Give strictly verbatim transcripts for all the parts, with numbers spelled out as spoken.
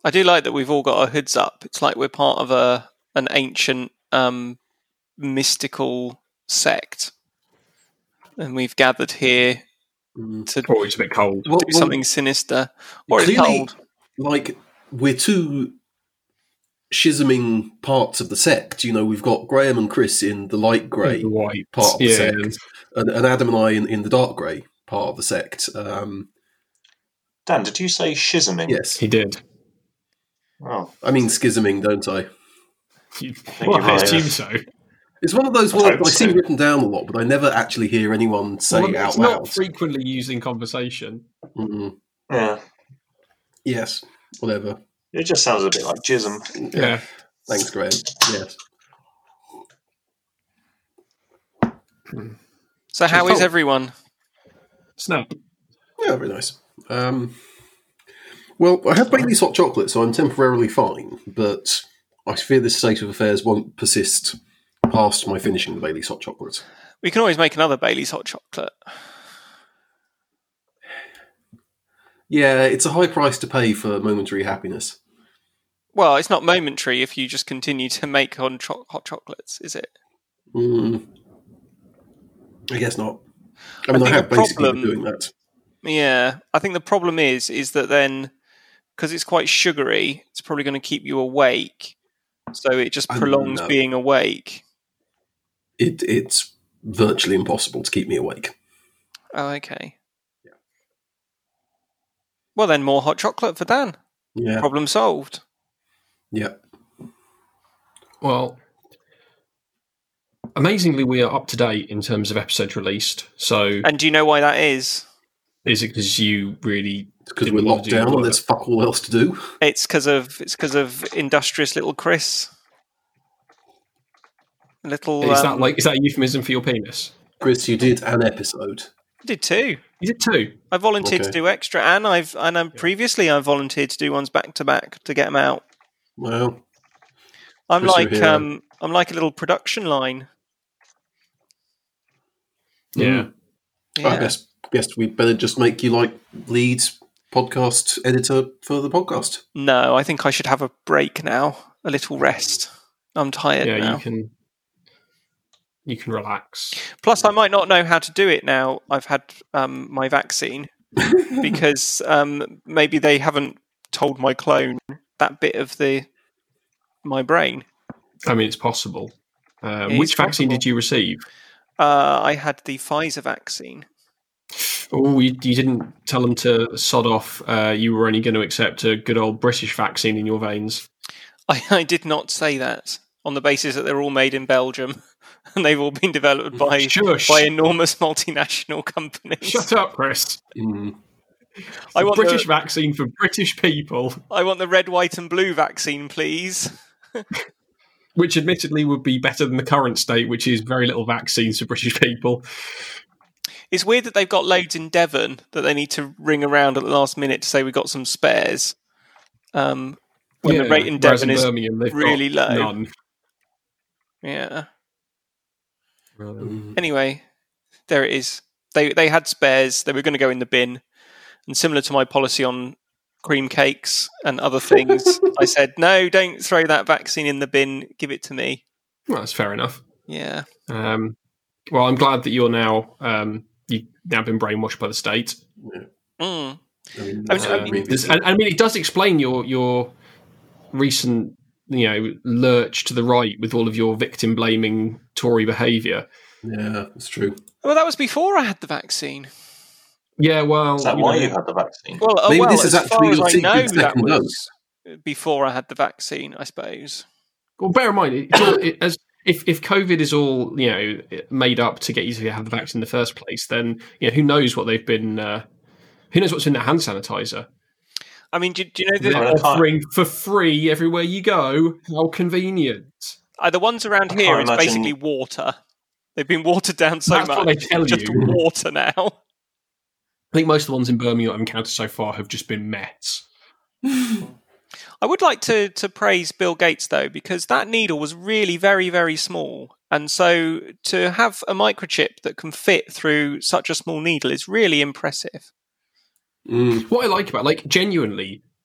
I do like that we've all got our hoods up. It's like we're part of a an ancient um, mystical sect, and we've gathered here Mm. to Oh, it's a bit cold. Well, do well, something sinister. Or it's clearly, cold. like, we're two schisming parts of the sect. You know, we've got Graham and Chris in the light grey The white part of the yeah, sect, and, and Adam and I in, in the dark grey part of the sect. Um, Dan, did you say schisming? yes. he did. Oh, I mean schisming, don't I? You, think well, you're I right, assume yeah. so. It's one of those I words hope I see so. written down a lot, but I never actually hear anyone say Well, it out it's loud. not frequently used in conversation. Mm, Yeah. yes, whatever. It just sounds a bit like jism. Yeah. Thanks, Graham. Yes. So how So is cold. everyone? Snap. Yeah, very nice. Um, well, I have Bailey's hot chocolate, so I'm temporarily fine, but I fear this state of affairs won't persist past my finishing the Bailey's hot chocolate. We can always make another Bailey's hot chocolate. Yeah, it's a high price to pay for momentary happiness. Well, it's not momentary if you just continue to make on cho- hot chocolates, is it? Mm, I guess not. I I mean, I, think have the basically problem- been doing that. Yeah, I think the problem is is that then, because it's quite sugary, it's probably going to keep you awake. So it just I prolongs know. being awake. It, it's virtually impossible to keep me awake. Oh, okay. Well, then more hot chocolate for Dan. Yeah, Problem solved. yeah. Well, amazingly, we are up to date in terms of episodes released. So, And do you know why that is? is it because you really Because didn't we're want locked to do down and work? there's fuck all else to do. It's because of it's because of industrious little Chris. Little. Is um, that like is that a euphemism for your penis? Chris, you did an episode. I did too. You did two. I volunteered to Okay. do extra, and I've and um, previously I volunteered to do ones back to back to get them out. Well, I'm Chris, you're like here. um, I'm like a little production line. Yeah. Yeah. I guess guess we'd better just make you like lead podcast editor for the podcast. No, I think I should have a break now, a little rest. I'm tired Yeah, now. you can you can relax. Plus, I might not know how to do it now. I've had um, my vaccine because um, maybe they haven't told my clone that bit of the my brain. I mean, it's possible. Um, It which is vaccine possible. did you receive? Uh, I had the Pfizer vaccine. Oh, you, you didn't tell them to sod off. Uh, you were only going to accept a good old British vaccine in your veins. I, I did not say that on the basis that they're all made in Belgium and they've all been developed by Shush. by enormous multinational companies. Shut up, Chris. Mm. I A want British the, vaccine for British people, I want the red, white, and blue vaccine, please. which admittedly would be better than the current state, which is very little vaccines for British people. It's weird that they've got loads in Devon that they need to ring around at the last minute to say we've got some spares. Um, when the rate in whereas Devon in is Birmingham, they've really got low. None. Yeah. Mm. Anyway, there it is. They they had spares. They were going to go in the bin. And similar to my policy on cream cakes and other things, I said, no, don't throw that vaccine in the bin. Give it to me. Well, that's fair enough. Yeah. Um, well, I'm glad that you're now um, you've now been brainwashed by the state. Mm. I mean, I mean, that's I what mean, we This- did. and, I mean, it does explain your your recent, you know, lurch to the right with all of your victim blaming Tory behaviour. Yeah, that's true. Well, that was before I had the vaccine. Yeah, well, Is that you why know, you had the vaccine? Well, uh, Maybe well this is as far actually as your I secret know, that second was before I had the vaccine, I suppose. well, bear in mind, it's all, it, as if if COVID is all you know made up to get you to have the vaccine in the first place, then you know who knows what they've been. Uh, who knows what's in that hand sanitizer? I mean, do, do you know They're the, I can't- offering for free everywhere you go. How convenient! uh, the ones around I here? can't It's imagine- basically water. They've been watered down so That's much. what they tell it's just you. water now. I think most of the ones in Birmingham I've encountered so far have just been Mets. I would like to to praise Bill Gates though, because that needle was really very very small, and so to have a microchip that can fit through such a small needle is really impressive. Mm. What I like about, like, genuinely,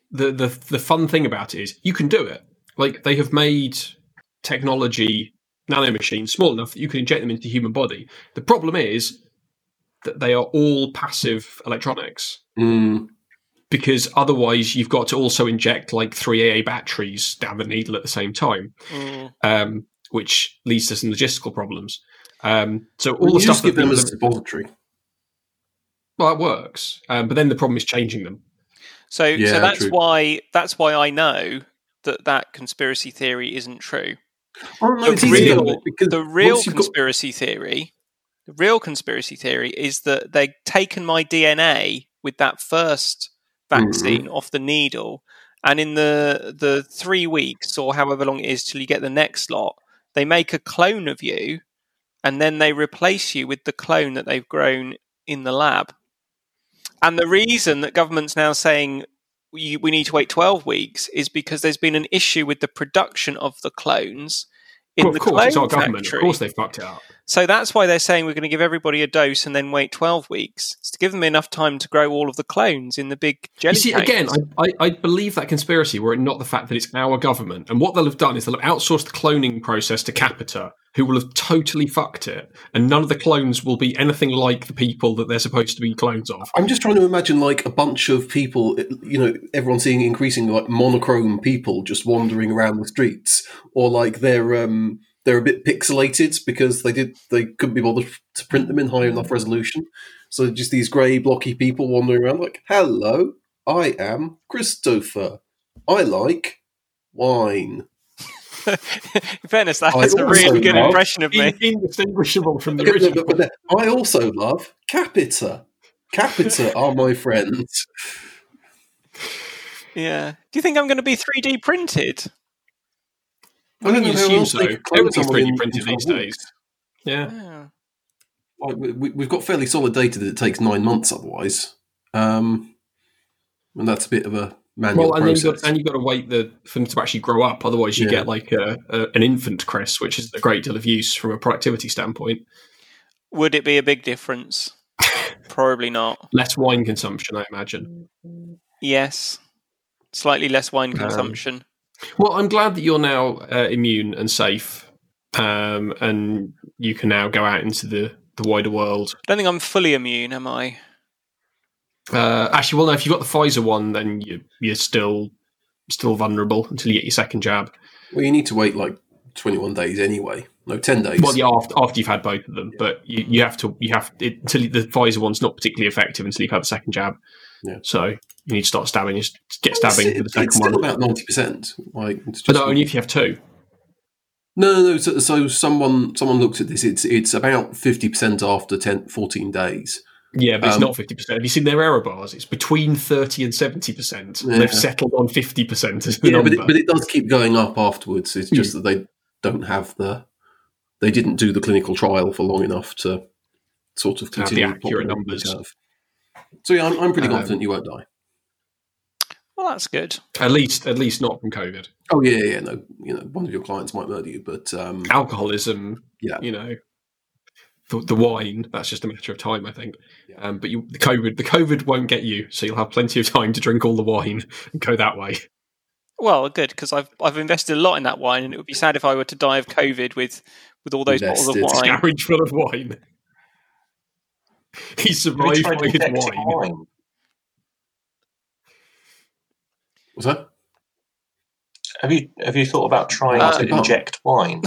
the, the the fun thing about it is you can do it. Like, they have made technology nanomachines small enough that you can inject them into the human body. The problem is that they are all passive electronics. Mm. Because otherwise you've got to also inject like three A A batteries down the needle at the same time, Mm. um, which leads to some logistical problems. Um, so all Well, the you stuff just give that them people as a suppository. well, it works, um, but then the problem is changing them. So, Yeah, so that's true. why that's why I know that that conspiracy theory isn't true. Oh, no, The it's easy real, though, because the real once you've got- conspiracy theory, the real conspiracy theory is that they've taken my D N A with that first vaccine Mm. off the needle, and in the the three weeks or however long it is till you get the next lot, they make a clone of you, and then they replace you with the clone that they've grown in the lab. And the reason that government's now saying we, we need to wait twelve weeks is because there's been an issue with the production of the clones in Well, of the course, clone it's our government. factory. Of course, they fucked it up. So that's why they're saying we're going to give everybody a dose and then wait twelve weeks. It's to give them enough time to grow all of the clones in the big jelly You see, tanks. again, I, I, I believe that conspiracy were it not the fact that it's our government. And what they'll have done is they'll have outsourced the cloning process to Capita, who will have totally fucked it. And none of the clones will be anything like the people that they're supposed to be clones of. I'm just trying to imagine like a bunch of people, you know, everyone seeing increasingly like monochrome people just wandering around the streets, or like they're um, they're a bit pixelated because they did they couldn't be bothered to print them in high enough resolution. So just these grey blocky people wandering around like, "Hello, I am Christopher. I like wine." In fairness, that I has a also really good love- impression of me. In- indistinguishable from the Okay, no, original. but, but then, I also love Capita. Capita are my friends. Yeah. Do you think I'm going to be three D printed? I think don't you know how assume else so. they could clone Everything's someone three D in- printed in these twelve days. weeks. Yeah. Yeah. Like, we, we've got fairly solid data that it takes nine months otherwise. Um, and that's a bit of a manual Well, and then process. you've got, and you've got to wait the, for them to actually grow up. Otherwise, you Yeah. get like a, a, an infant Chris, which is a great deal of use from a productivity standpoint. Would it be a big difference? Probably not. Less wine consumption, I imagine. Yes. Slightly less wine Um, consumption. Well, I'm glad that you're now uh, immune and safe, um, and you can now go out into the, the wider world. I don't think I'm fully immune, am I? Uh, actually, well, no. If you've got the Pfizer one, then you, you're still still vulnerable until you get your second jab. Well, you need to wait like twenty-one days anyway. No, ten days. Well, yeah, after, after you've had both of them, but you, you have to you have it, until the Pfizer one's not particularly effective until you've had the second jab. Yeah. So you need to start stabbing, just get It's- stabbing it- for the it's second still one. about ninety percent. Like, it's But just, only if you have two. no, no, no. So, so someone someone looked at this. It's it's about fifty percent after ten, fourteen days. Yeah, but it's Um, not fifty percent. Have you seen their error bars? It's between thirty and seventy percent. Yeah. They've settled on fifty percent as the Yeah, number. but it, but it does keep going up afterwards. It's just that they don't have the, they didn't do the clinical trial for long enough to sort of To have the continue accurate populating the numbers. curve. So yeah, I'm, I'm pretty Um, confident you won't die. Well, that's good. At least, at least not from COVID. Oh yeah, yeah, no, you know, one of your clients might murder you, but um, Alcoholism, yeah, you know, the, the wine. That's just a matter of time, I think. Yeah. Um, but you, the COVID, the COVID won't get you, so you'll have plenty of time to drink all the wine and go that way. Well, good, because I've I've invested a lot in that wine, and it would be sad if I were to die of COVID with, with all those bottles of Invested. wine. Garage full of wine. He Have you survived tried by his injecting wine. wine? what's that? Have you have you thought about trying Uh, to oh. inject wine?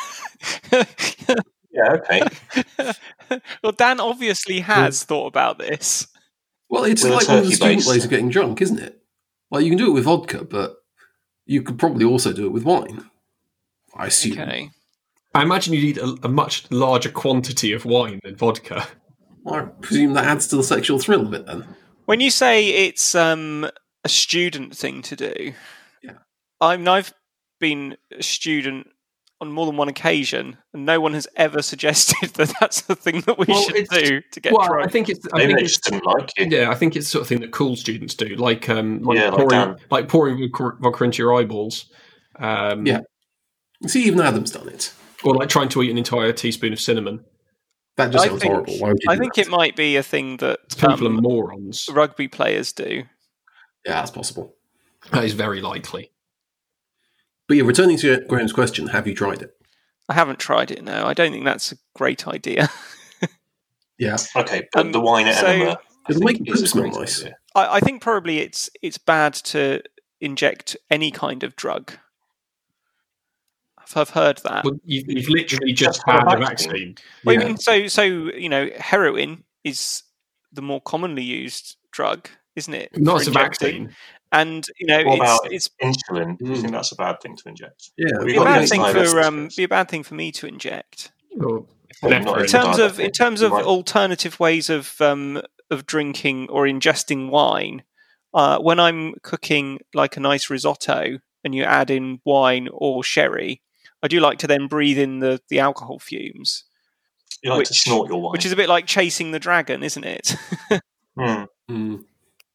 Yeah, okay. Well, Dan obviously has thought about this. Well, it's With a like one of the turkey student base. ways of getting drunk, isn't it? Like you can do it with vodka, but you could probably also do it with wine. I assume. Okay. I imagine you need a, a much larger quantity of wine than vodka. I presume that adds to the sexual thrill of it then. When you say it's um, a student thing to do, Yeah. I mean, I've been a student on more than one occasion, and no one has ever suggested that that's the thing that we Well, should it's- do to get Well, drunk. I think it's. I Maybe think they it's just didn't like you. yeah, I think it's the sort of thing that cool students do, like um, like Yeah, like pouring, Dan. like pouring vodka vodka into your eyeballs, um, Yeah. See, even Adam's done it. or like trying to eat an entire teaspoon of cinnamon. That just I sounds think- horrible. Why would you I do think that? it might be a thing that People um, are morons. rugby players do. Yeah, that's possible. That is very likely. But yeah, returning to Graham's question, have you tried it? I haven't tried it, no. I don't think that's a great idea. Yeah. Okay, but Um, the wine so- enema. I It'll think make the is poop a smell great nice. idea. I, I think probably it's it's bad to inject any kind of drug. I've, I've heard that. Well, you've, you've literally just Just got a had a vaccine. vaccine. Well, Yeah. I mean, so so you know, heroin is the more commonly used drug, isn't it? Not for as a injecting? vaccine. And you know, What it's about it's insulin? Do you Mm. think that's a bad thing to inject? Yeah. Have you be a got bad any thing diabetes for um, risks? be a bad thing for me to inject. Or Well, not nephrine. In terms of in diabetic. terms You of might- alternative ways of um, of drinking or ingesting wine, uh, when I'm cooking like a nice risotto and you add in wine or sherry, I do like to then breathe in the, the alcohol fumes, You like to which- snort your wine. which is a bit like chasing the dragon, isn't it? Hmm. Mm.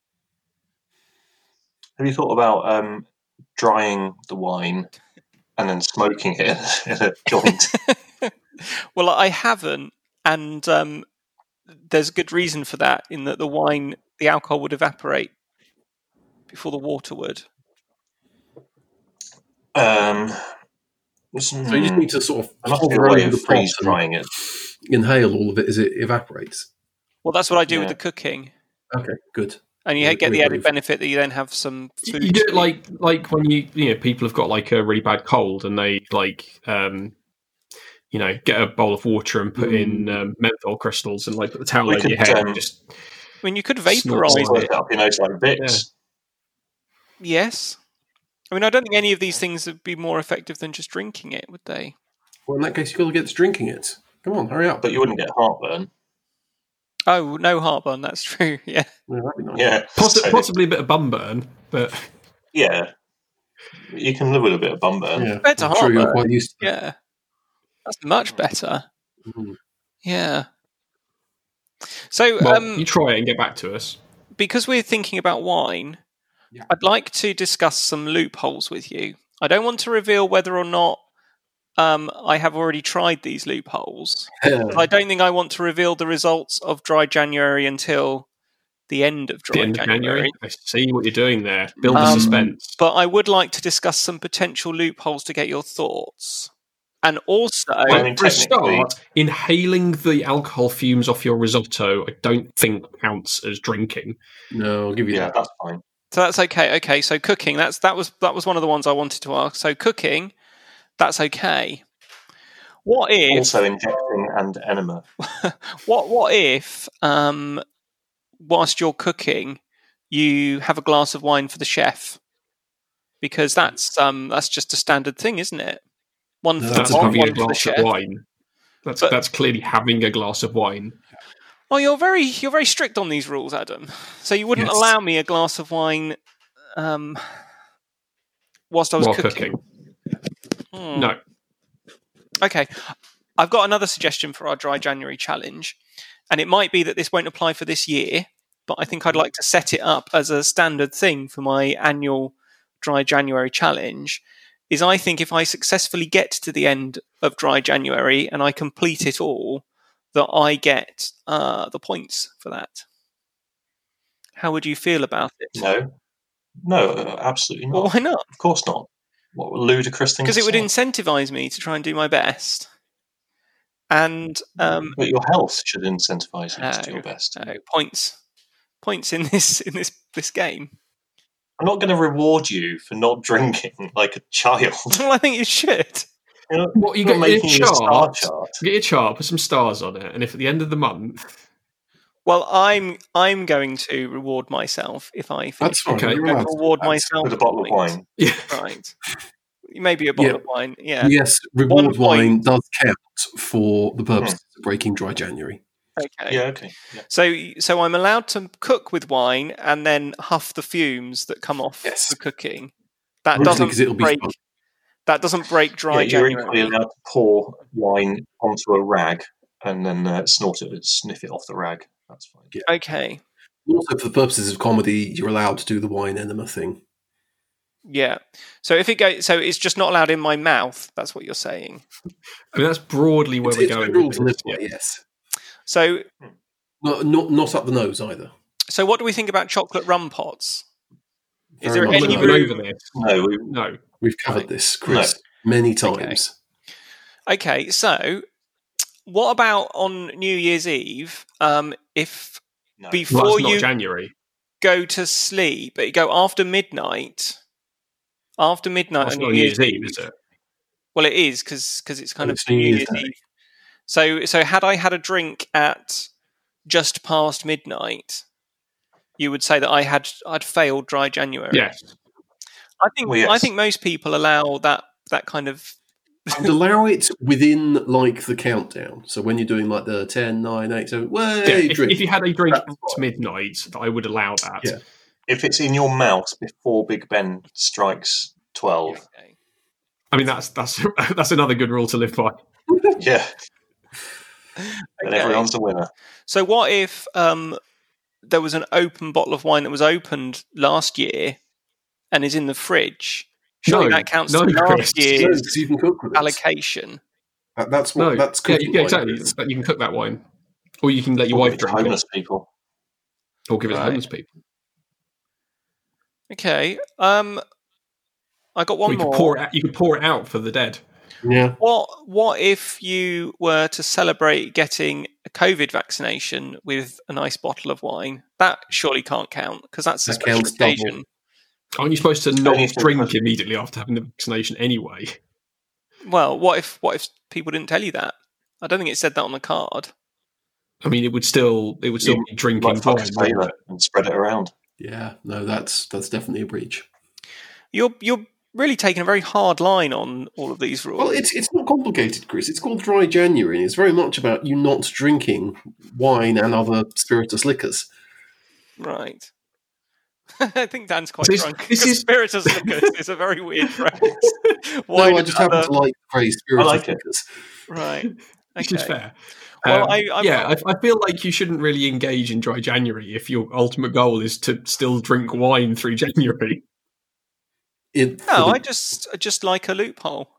Have you thought about um, drying the wine and then smoking it in a joint? Well, I haven't, and um, there's a good reason for that. In that the wine, the alcohol would evaporate before the water would. Um, So you just need to sort of there must be a hover way over of the pot freeze and drying it. inhale all of it as it evaporates. Well, that's what I do Yeah. with the cooking, Okay, good. and you Yeah, get the we added agree. benefit that you then have some food. You do to it like like when you you know people have got like a really bad cold and they like um you know get a bowl of water and put in um, menthol crystals and like put the towel We over your could, head. um, and just I mean, you could Snort vaporize it. Squirt it. it up your nose like Vicks. Yes. I mean, I don't think any of these things would be more effective than just drinking it, would they? Well, in that case, you've got to get to drinking it. Come on, hurry up. But you wouldn't get heartburn. Oh, no heartburn. That's true. Yeah. Yeah, that'd be nice. Yeah. possi- So, possibly a bit of bum burn, but yeah. You can live with a bit of bum burn. Yeah, Compared to I'm sure you're heartburn. quite used to Yeah. That's much better. that. Mhm. Yeah. So, well, um, you try it and get back to us. because we're thinking about wine, Yeah. I'd like to discuss some loopholes with you. I don't want to reveal whether or not um, I have already tried these loopholes. I don't think I want to reveal the results of Dry January until the end of The Dry end of January. January. I see what you're doing there. Build the Um, suspense. But I would like to discuss some potential loopholes to get your thoughts. And also, I mean, For a technically- start, inhaling the alcohol fumes off your risotto, I don't think counts as drinking. No, I'll give you Yeah, that. that's fine. so that's okay. Okay, so cooking, that's that was that was one of the ones I wanted to ask. So cooking, that's okay. What if Also injecting and enema. what what if um, whilst you're cooking, you have a glass of wine for the chef? Because that's um, that's just a standard thing, isn't it? One No, for That's the a pot, having a one for the glass of chef. wine. That's But- that's clearly having a glass of wine. Oh, you're very you're very strict on these rules, Adam. So you wouldn't Yes. allow me a glass of wine um, whilst I was While cooking. cooking. Hmm. No. Okay, I've got another suggestion for our Dry January challenge, and it might be that this won't apply for this year, but I think I'd like to set it up as a standard thing for my annual Dry January challenge. Is I think if I successfully get to the end of Dry January and I complete it all, that I get uh, the points for that. How would you feel about it? No. No, uh, absolutely not. Well, why not? Of course not. What a ludicrous thing Because to it would say. incentivize me to try and do my best. And um, But your health should incentivize you to do No, your best. no, points, points in this in this this game. I'm not going to reward you for not drinking like a child. Well, I think you should. You're not, What you you're get not your making a star chart, chart. get your chart, put some stars on it, and if at the end of the month, Well, I'm I'm going to reward myself if I finish. That's fine. Okay. I'm You're going allowed to to. reward That's- myself With a bottle of points. wine. yeah, Right? Maybe a bottle Yeah. of wine. Yeah. Yes, reward One point. wine does count for the purposes of breaking Dry January. Okay. Yeah, okay. Yeah. So so I'm allowed to cook with wine and then huff the fumes that come off Yes. the cooking. That Mostly doesn't 'cause it'll be break. fun. That doesn't break Dry Yeah, you're equally January. allowed to pour wine onto a rag and then uh, snort it and sniff it off the rag. That's fine. Okay. Also, for the purposes of comedy, you're allowed to do the wine enema thing. Yeah. So if it goes, so it's just not allowed in my mouth. That's what you're saying. I mean that's broadly where It's, we're it's going. the rules in with this this. way, yes. So Not, not, not up the nose either. so what do we think about chocolate rum pots? Is Very there much We've any so. been room? over this. No, we, No. We've covered Right. this, Chris, many times. Okay, so what about on New Year's Eve? Um, if no. before Well, that's not you January. go to sleep, but you go after midnight, after midnight That's on not New New Year's Year's Eve. Eve, is it? Well, it is because it's kind Oh, of it's New New Year's Year's Day. Eve. So, so had I had a drink at just past midnight, you would say that I had I'd failed dry January. Yes. I think Well, yes. I think most people allow that that kind of I would allow it within like the countdown. So when you're doing like the ten, nine, eight, seven, way Yeah, if, drink. if you had a drink That's at fine. midnight, I would allow that. Yeah. If it's in your mouth before Big Ben strikes twelve, okay. I mean, that's that's that's another good rule to live by. yeah, then Okay. everyone's a winner. So what if um, there was an open bottle of wine that was opened last year and is in the fridge? Surely No, that counts no, as last Chris. No, year's because you can cook with it. allocation. That, that's what No, that's yeah, cooking yeah, wine, exactly. Chris. But you can cook that wine, or you can let your Or wife give it to drink it, homeless people. or give it to Right. homeless people. Okay. Um, I got Or one you could more. pour it. Out, you could pour it out for the dead. Yeah. What what if you were to celebrate getting a COVID vaccination with a nice bottle of wine? That surely can't count because that's a That special counts double. occasion. Aren't you supposed to Only not if you're- drink immediately after having the vaccination anyway? Well, what if what if people didn't tell you that? I don't think it said that on the card. I mean, it would still it would still You be drinking Like fuck wine. a wouldn't sailor it? and spread it around. Yeah. No, that's that's definitely a breach. You're you're really taking a very hard line on all of these rules. Well, it's it's not complicated, Chris. It's called Dry January, and it's very much about you not drinking wine and other spirituous liquors. Right. I think Dan's quite This- drunk. this Because is- spiritus liquors is a very weird phrase. No, Wine I and just happen other- to like the phrase spirituous like it. liquors. Right. Which is Okay. fair. Well, Um, I- I'm yeah, not- I, I feel like you shouldn't really engage in dry January if your ultimate goal is to still drink wine through January. It, No, for I the- just I just like a loophole.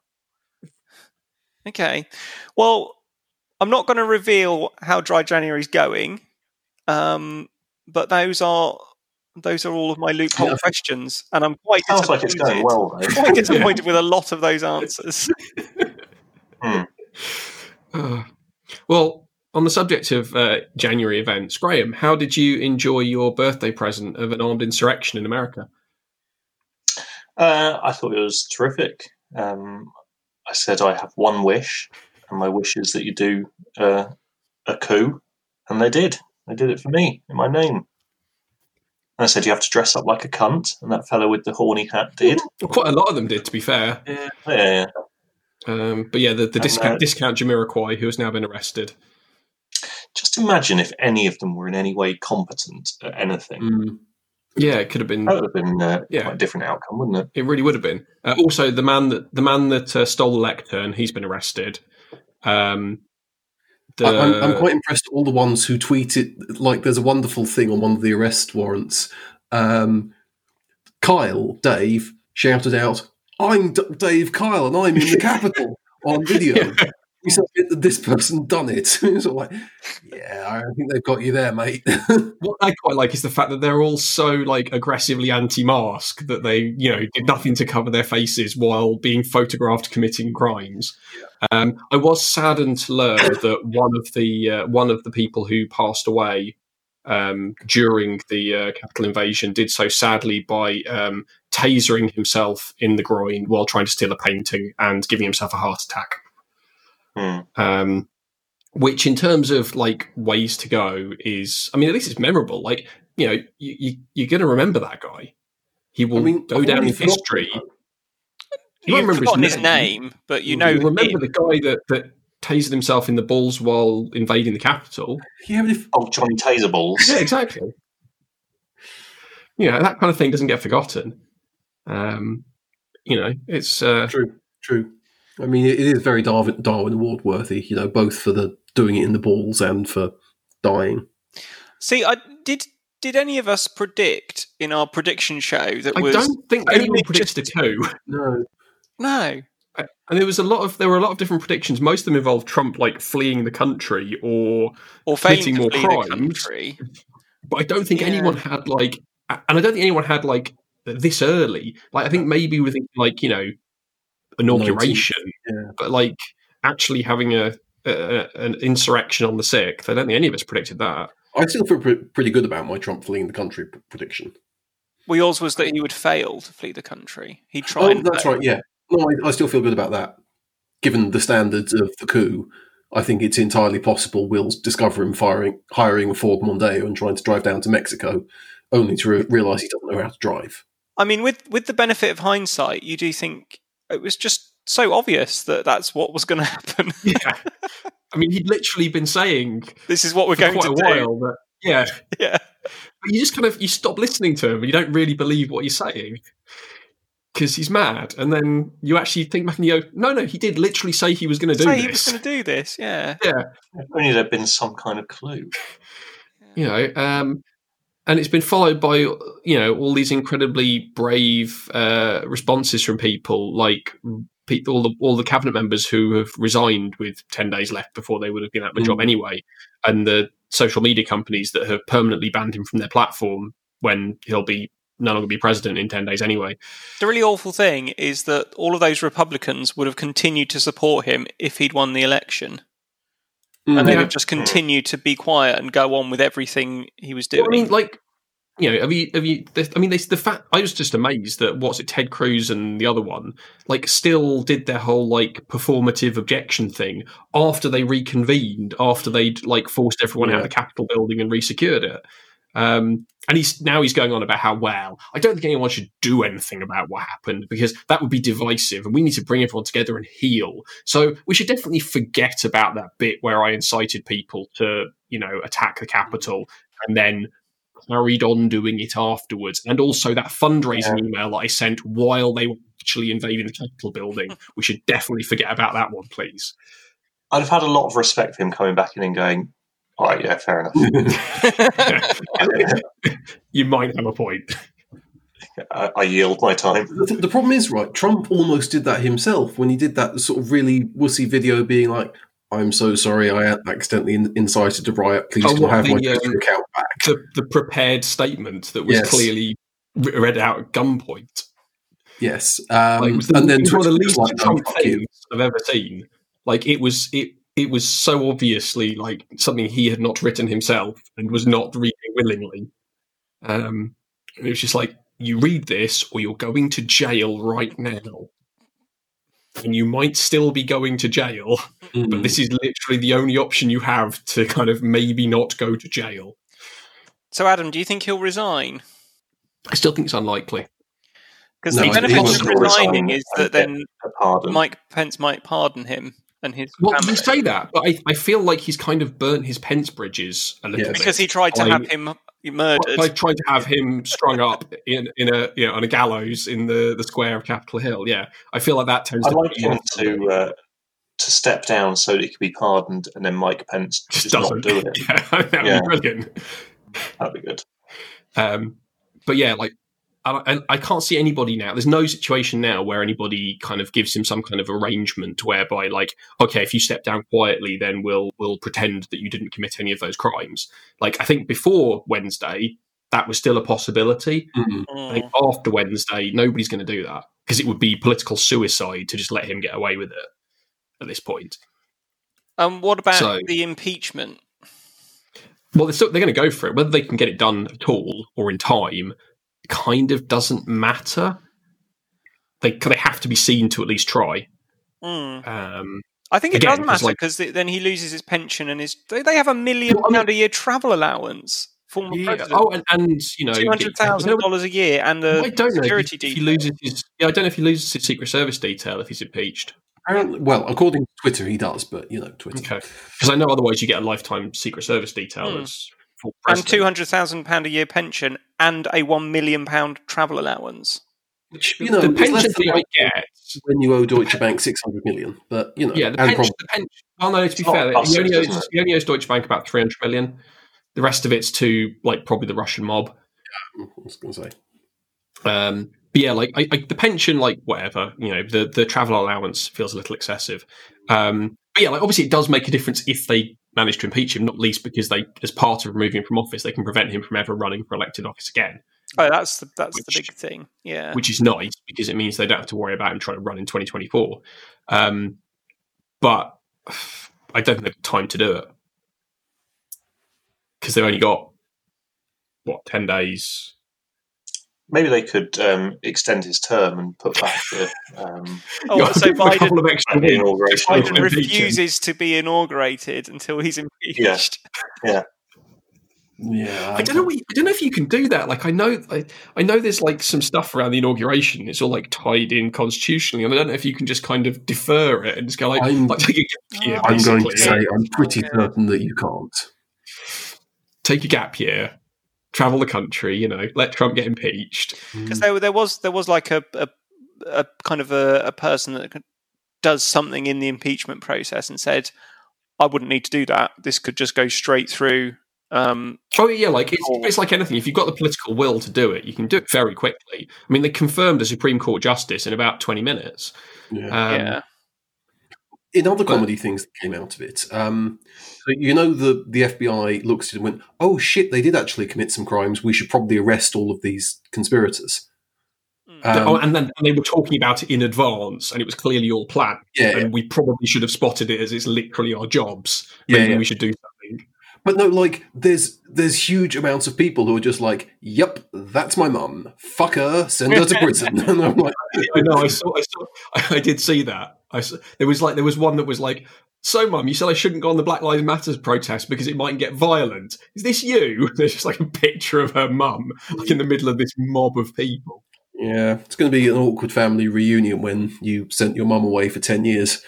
Okay. Well, I'm not going to reveal how dry January's going, um, but those are those are all of my loophole Yeah. questions, and I'm quite Sounds like it's going disappointed- well, though. Quite disappointed with a lot of those answers. Hmm. Uh, well, on the subject of uh, January events, Graham, how did you enjoy your birthday present of an armed insurrection in America? Uh, I thought it was terrific. Um, I said I have one wish, and my wish is that you do uh, a coup, and they did. They did it for me in my name. And I said you have to dress up like a cunt, and that fellow with the horny hat did. Well, quite a lot of them did, to be fair. Yeah, yeah. Um, but yeah, the, the And, discount, uh, discount Jamiroquai, who has now been arrested. Just imagine if any of them were in any way competent at anything. Mm. Yeah, it could have been. That would have been uh, Yeah. quite a different outcome, wouldn't it? It really would have been. Uh, also, the man that the man that uh, stole the lectern, he's been arrested. Um, the, I- I'm, I'm quite impressed at all the ones who tweeted, like, there's a wonderful thing on one of the arrest warrants. Um, Kyle, Dave, shouted out, I'm D- Dave Kyle and I'm in the Capitol on video. He said, this person done it. It's all like, yeah, I think they've got you there, mate. What I quite like is the fact that they're all so like aggressively anti-mask that they, you know, did nothing to cover their faces while being photographed committing crimes. Um, I was saddened to learn that one of the uh, one of the people who passed away um, during the uh, Capitol invasion did so sadly by um, tasering himself in the groin while trying to steal a painting and giving himself a heart attack. Hmm. Um, which, in terms of like ways to go, is I mean, at least it's memorable. Like, you know, you, you, you're going to remember that guy. He will I mean, go I've down already in forgotten history. that. You won't You've remember his forgotten his name. name, but you You know remember him. the guy that, that tasered himself in the balls while invading the Capitol. Yeah, but if, Oh, Johnny Taserballs. Yeah, exactly. You know, that kind of thing doesn't get forgotten. Um, you know, it's uh, True, true. I mean, it is very Darwin, Darwin Award worthy, you know, both for the doing it in the balls and for dying. See, I did. Did any of us predict in our prediction show that I was don't think only anyone predicted just- a coup. No. no? And there was a lot of there were a lot of different predictions. Most of them involved Trump like fleeing the country, or Or failing committing to more flee the crimes. country? but I don't think Yeah. anyone had like, and I don't think anyone had like this early. Like, I think maybe with like, you know, inauguration, yeah. but like actually having a, a an insurrection on the sixth, I don't think any of us predicted that. I still feel pre- pretty good about my Trump fleeing the country p- prediction. Well, yours was that he would fail to flee the country. He'd try. Oh, and that's fail. right. Yeah, no, I, I still feel good about that. Given the standards of the coup, I think it's entirely possible we'll discover him firing, hiring a Ford Mondeo and trying to drive down to Mexico, only to re- realise he doesn't know how to drive. I mean, with with the benefit of hindsight, you do think it was just so obvious that that's what was going to happen. Yeah, I mean, he'd literally been saying this is what we're for going quite to a do. while. That, yeah, Yeah. But you just kind of you stop listening to him, and you don't really believe what he's saying because he's mad. And then you actually think back and you go, "No, no, he did literally say he was going to do Say this. he was going to do this." Yeah. Yeah, If only there'd been some kind of clue. you know. Um, and it's been followed by, you know, all these incredibly brave uh, responses from people, like pe- all the all the cabinet members who have resigned with ten days left before they would have been out of a job Mm. anyway, and the social media companies that have permanently banned him from their platform when he'll be no longer be president in ten days anyway. The really awful thing is that all of those Republicans would have continued to support him if he'd won the election. And they'd Yeah. have just continued to be quiet and go on with everything he was doing. Well, I mean, like, you know, have you, have you, I mean, they, the fact, I was just amazed that, what's it, Ted Cruz and the other one, like, still did their whole, like, performative objection thing after they reconvened, after they'd, like, forced everyone Yeah. out of the Capitol building and resecured it. Um, and he's now he's going on about how, well, I don't think anyone should do anything about what happened because that would be divisive and we need to bring everyone together and heal. So we should definitely forget about that bit where I incited people to, you know, attack the Capitol and then carried on doing it afterwards. And also that fundraising Yeah. email that I sent while they were actually invading the Capitol building. We should definitely forget about that one, please. I'd have had a lot of respect for him coming back in and going, all right, yeah, fair enough. You might have a point. I, I yield my time. The, the problem is, right, Trump almost did that himself when he did that sort of really wussy video being like, I'm so sorry, I accidentally in- incited a riot. Please Oh, can I what, have my the, Twitter um, account back? The, the prepared statement that was Yes. clearly re- read out at gunpoint. Yes. Um, Like, it was the, and then it was one of the Twitter least was like, no, Trump fuck you. things I've ever seen. Like, it was it it was so obviously like something he had not written himself and was not reading willingly. Um, and it was just like, you read this or you're going to jail right now. And you might still be going to jail, Mm. but this is literally the only option you have to kind of maybe not go to jail. So, Adam, do you think he'll resign? I still think it's unlikely. Because No, the I benefit think of he'll resigning resign is and that then A pardon. Mike Pence might pardon him and his Well, family. you say that, but I, I feel like he's kind of burnt his Pence bridges a little Yeah. bit. because he tried to by- have him murdered. by trying to have him strung up in, in a you know on a gallows in the, the square of Capitol Hill. Yeah, I feel like that tends I'd to like be him to uh, to step down so that he could be pardoned, and then Mike Pence just just not doesn't do it. Yeah, that would Yeah. be brilliant. That'd be good. Um, but yeah, like I, I- I can't see anybody now. There's no situation now where anybody kind of gives him some kind of arrangement whereby, like, okay, if you step down quietly, then we'll we'll pretend that you didn't commit any of those crimes. Like, I think before Wednesday, that was still a possibility. Mm. I Mm. think after Wednesday, nobody's going to do that because it would be political suicide to just let him get away with it at this point. Um, what about So- the impeachment? Well, they're, still, they're going to go for it. Whether they can get it done at all or in time kind of doesn't matter. They they have to be seen to at least try. Mm. Um, I think it Again, does 'cause, matter like- because then he loses his pension and his. They, they have a million Well, I mean- pound a year travel allowance. Former yeah. president, Oh, and, and you know, two hundred thousand dollars a year, and a I don't know security if, if he detail. loses his. Yeah, I don't know if he loses his Secret Service detail if he's impeached. Apparently, well, according to Twitter, he does, but you know, Twitter. Okay, because I know otherwise you get a lifetime Secret Service detail Hmm. as full and president. two hundred thousand pound a year pension, and a one million pound travel allowance. Which, you know, the is less pension than he might get. when you owe Deutsche Bank six hundred million. But, you know, Yeah, the and pension. probably, The pension. Well, no, to be It's not fair, he buses, only, isn't owes, it? he only owes Deutsche Bank about three hundred million. The rest of it's to like probably the Russian mob. I was going to say. Um, but yeah, like I, I, the pension, like whatever, you know, the the travel allowance feels a little excessive. Um, but yeah, like obviously it does make a difference if they manage to impeach him, not least because they, as part of removing him from office, they can prevent him from ever running for elected office again. Oh, that's the, that's Which- the big thing. Yeah. which is nice because it means they don't have to worry about him trying to run in twenty twenty-four. Um, but I don't think they've got time to do it because they've only got, what, ten days? Maybe they could um, extend his term and put back the um, Oh, Yeah, so give them a couple Biden, of extra the weeks. inauguration. Biden Biden Biden refuses to be inaugurated until he's impeached. Yeah. Yeah, I don't know. What you, I don't know if you can do that. Like, I know, I, I know, there's like some stuff around the inauguration. It's all like tied in constitutionally, and I don't know if you can just kind of defer it and just go like, I'm- like take a gap year. I'm going to basically. say I'm pretty Yeah. certain that you can't. Take a gap year, travel the country. You know, let Trump get impeached. Because there, there was there was like a a, a kind of a, a person that could- does something in the impeachment process and said, "I wouldn't need to do that. This could just go straight through." Um, Oh yeah, like it's, Or- it's like anything. If you've got the political will to do it, you can do it very quickly. I mean, they confirmed a Supreme Court justice in about twenty minutes. Yeah. Um, yeah, In other but- comedy things that came out of it, um, so you know, the, the F B I looked at it and went, oh shit, they did actually commit some crimes. We should probably arrest all of these conspirators. Mm. Um, oh, and then and they were talking about it in advance, and it was clearly all planned. yeah, And we probably should have spotted it as it's literally our jobs. Yeah, Maybe yeah. we should do something. But no, like, there's there's huge amounts of people who are just like, yep, that's my mum. Fuck her, send her to prison. And I'm like, I know. I saw. I saw. I did see that. I saw, there was like there was one that was like, "So, Mum, you said I shouldn't go on the Black Lives Matter protest because it might get violent. Is this you?" There's just like a picture of her mum, like in the middle of this mob of people. yeah, it's going to be an awkward family reunion when you sent your mum away for ten years.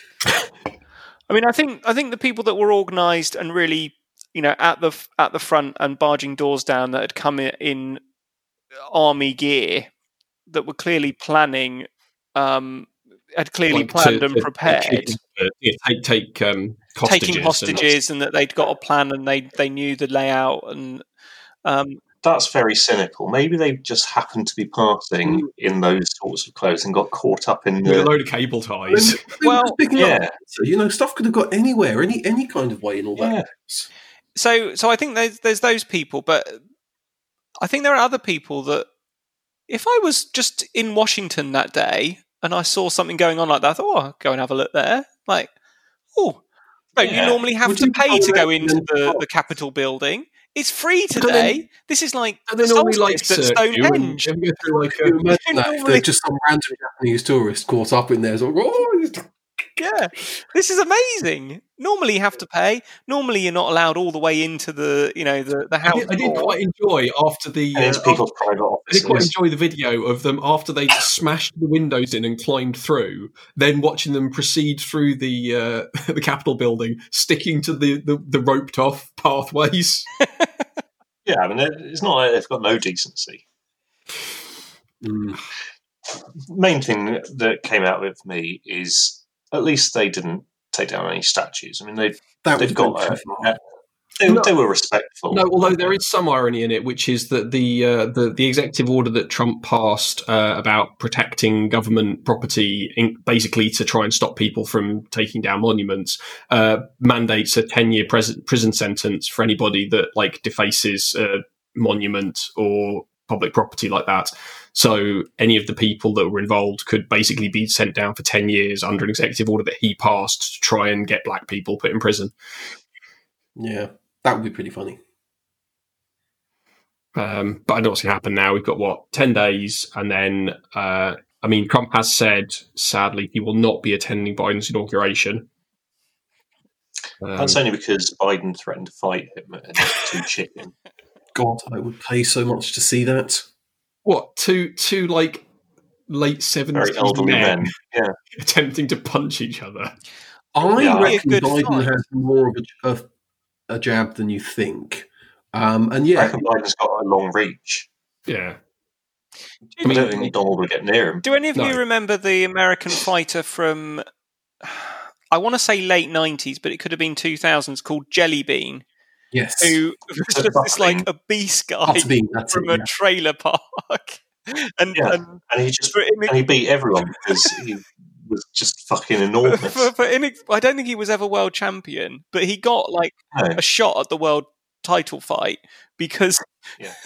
I mean, I think I think the people that were organised and really, you know, at the at the front and barging doors down that had come in, in army gear, that were clearly planning, um, had clearly Like, planned to- and to- prepared, uh, yeah, take take um, hostages taking and- hostages, and, that they'd got a plan and they they knew the layout and. Um, That's very cynical. Maybe they just happened to be passing in those sorts of clothes and got caught up in with a the. load of cable ties. Well, Picking yeah. up, so, you know, stuff could have got anywhere, any any kind of way, and all Yeah. that. so so I think there's there's those people, but I think there are other people that if I was just in Washington that day and I saw something going on like that, I thought, oh, I'll go and have a look there. Like, oh, don't Yeah. you normally have Would to you pay go to go there into and- the, the Capitol building? It's free But then- today. This is like And then normally like solstice at search you and Stonehenge. and go through like Can you a, imagine You that if normally- there's just some random Japanese tourist caught up in there? So, oh, Yeah, this is amazing. Normally you have to pay. Normally you're not allowed all the way into the you know the the I house. did, I did door. quite enjoy after the. And Uh, into after, people's private I did quite offices. enjoy the video of them after they smashed the windows in and climbed through. Then watching them proceed through the uh, the Capitol building, sticking to the, the, the roped off pathways. Yeah, I mean, it's not like they've got no decency. Mm. Main thing that came out of it for me is at least they didn't take down any statues. I mean, they've that they've would got go uh, too far. uh, they, No. they were respectful. No, although there is some irony in it, which is that the uh, the, the executive order that Trump passed uh, about protecting government property, in, basically to try and stop people from taking down monuments, uh, mandates a ten year pres- prison sentence for anybody that like defaces a monument or public property like that. So any of the people that were involved could basically be sent down for ten years under an executive order that he passed to try and get black people put in prison. Yeah, that would be pretty funny. Um, but I know what's going to happen now. We've got, what, ten days, and then, uh, I mean, Trump has said, sadly, he will not be attending Biden's inauguration. Um, That's only because Biden threatened to fight him and too chicken. God, I would pay so much to see that. what, two, two like, late seventies Very elderly men men. Yeah. attempting to punch each other. I Yeah. reckon Be a good Biden fight. has more of a, a, a jab than you think. Um, and I yeah, reckon Biden's got a long reach. Yeah. I, mean, don't think Donald will get near him. Do any of No. you remember the American fighter from, I want to say late nineties, but it could have been two thousands, called Jelly Bean, yes. who was just this like obese guy Butterbean, that's from it, a yeah. trailer park. and, Yeah. and And he just for, inex- and he beat everyone because he was just fucking for, enormous. for, for inex- I don't think he was ever world champion, but he got like No. a shot at the world title fight because Yeah.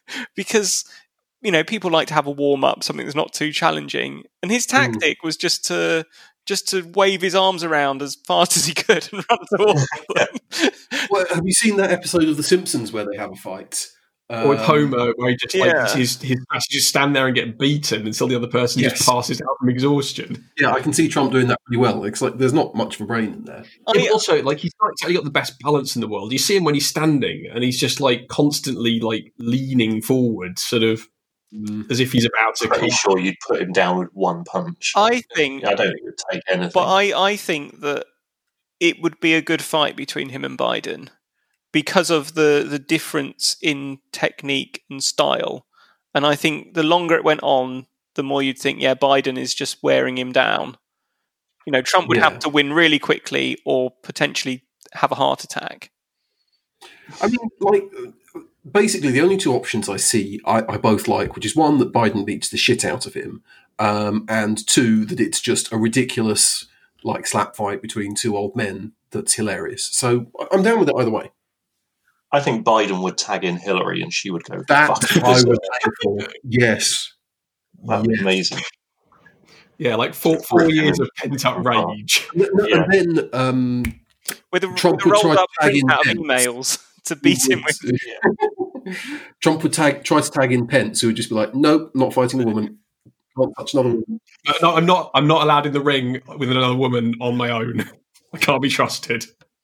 because you know people like to have a warm up, something that's not too challenging, and his tactic mm. was just to just to wave his arms around as fast as he could and run towards them. Well, have you seen that episode of The Simpsons where they have a fight? Um, or with Homer, where he just yeah. like his his just stand there and get beaten until the other person yes. just passes out from exhaustion. Yeah, I can see Trump doing that pretty well. It's like there's not much of a brain in there. I mean, also, like he's not exactly got the best balance in the world. You see him when he's standing, and he's just like constantly like leaning forward, sort of mm. as if he's about to. I'm pretty sure you'd put him down with one punch. I think. I don't think it would take anything. But I, I think that it would be a good fight between him and Biden. Because of the, the difference in technique and style. And I think the longer it went on, the more you'd think, yeah, Biden is just wearing him down. You know, Trump would yeah. have to win really quickly or potentially have a heart attack. I mean, like, basically the only two options I see I, I both like, which is one, that Biden beats the shit out of him, um, and two, that it's just a ridiculous, like, slap fight between two old men that's hilarious. So I'm down with it either way. I think Biden would tag in Hillary and she would go. That's what I would aim for. Yes. That'd be yes. amazing. Yeah, like four, four years of pent-up rage. No, no, yeah. And then um, with a, Trump with a would try to tag in out of Pence. emails to beat him with. Yeah. Trump would tag, try to tag in Pence, who would just be like, nope, not fighting a woman. Can't touch another woman. No, I'm not, I'm not allowed in the ring with another woman on my own. I can't be trusted.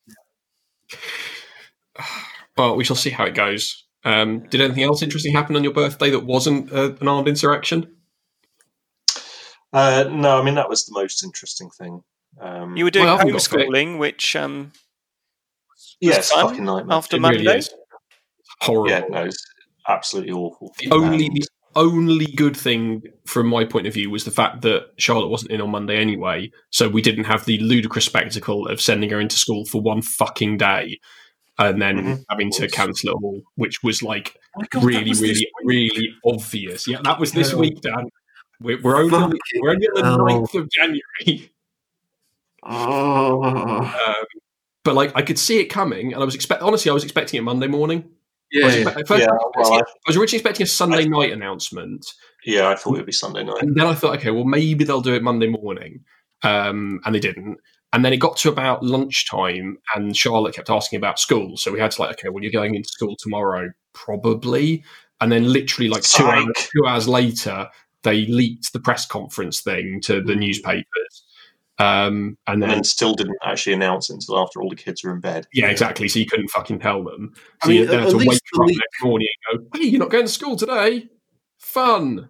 Well, we shall see how it goes. Um, did anything else interesting happen on your birthday that wasn't uh, an armed insurrection? Uh, no, I mean, that was the most interesting thing. Um, you were doing well, homeschooling, which... Um, yeah, it's fucking nightmare. After Monday? Really horrible. Yeah, no, it's absolutely awful. The only, um, the only good thing from my point of view was the fact that Charlotte wasn't in on Monday anyway, so we didn't have the ludicrous spectacle of sending her into school for one fucking day. And then mm-hmm. having to cancel it all, which was like oh God, really, was really, really obvious. Yeah, that was this oh. week, Dan. We're, we're only we're only on the oh. ninth of January. Oh. Um, but like, I could see it coming, and I was expect. Honestly, I was expecting it Monday morning. Yeah, I was, yeah. Expect- yeah I, was, well, I was originally expecting a Sunday I, night announcement. Yeah, I thought it would be Sunday night, and then I thought, okay, well, maybe they'll do it Monday morning, um, and they didn't. And then it got to about lunchtime and Charlotte kept asking about school. So we had to like, okay, well, you're going into school tomorrow, probably. And then literally like two hours, two hours later, they leaked the press conference thing to the newspapers. Um, and then and then still didn't actually announce it until after all the kids were in bed. Yeah, exactly. So you couldn't fucking tell them. So I mean, you had to wake up the next morning and go, hey, you're not going to school today? Fun.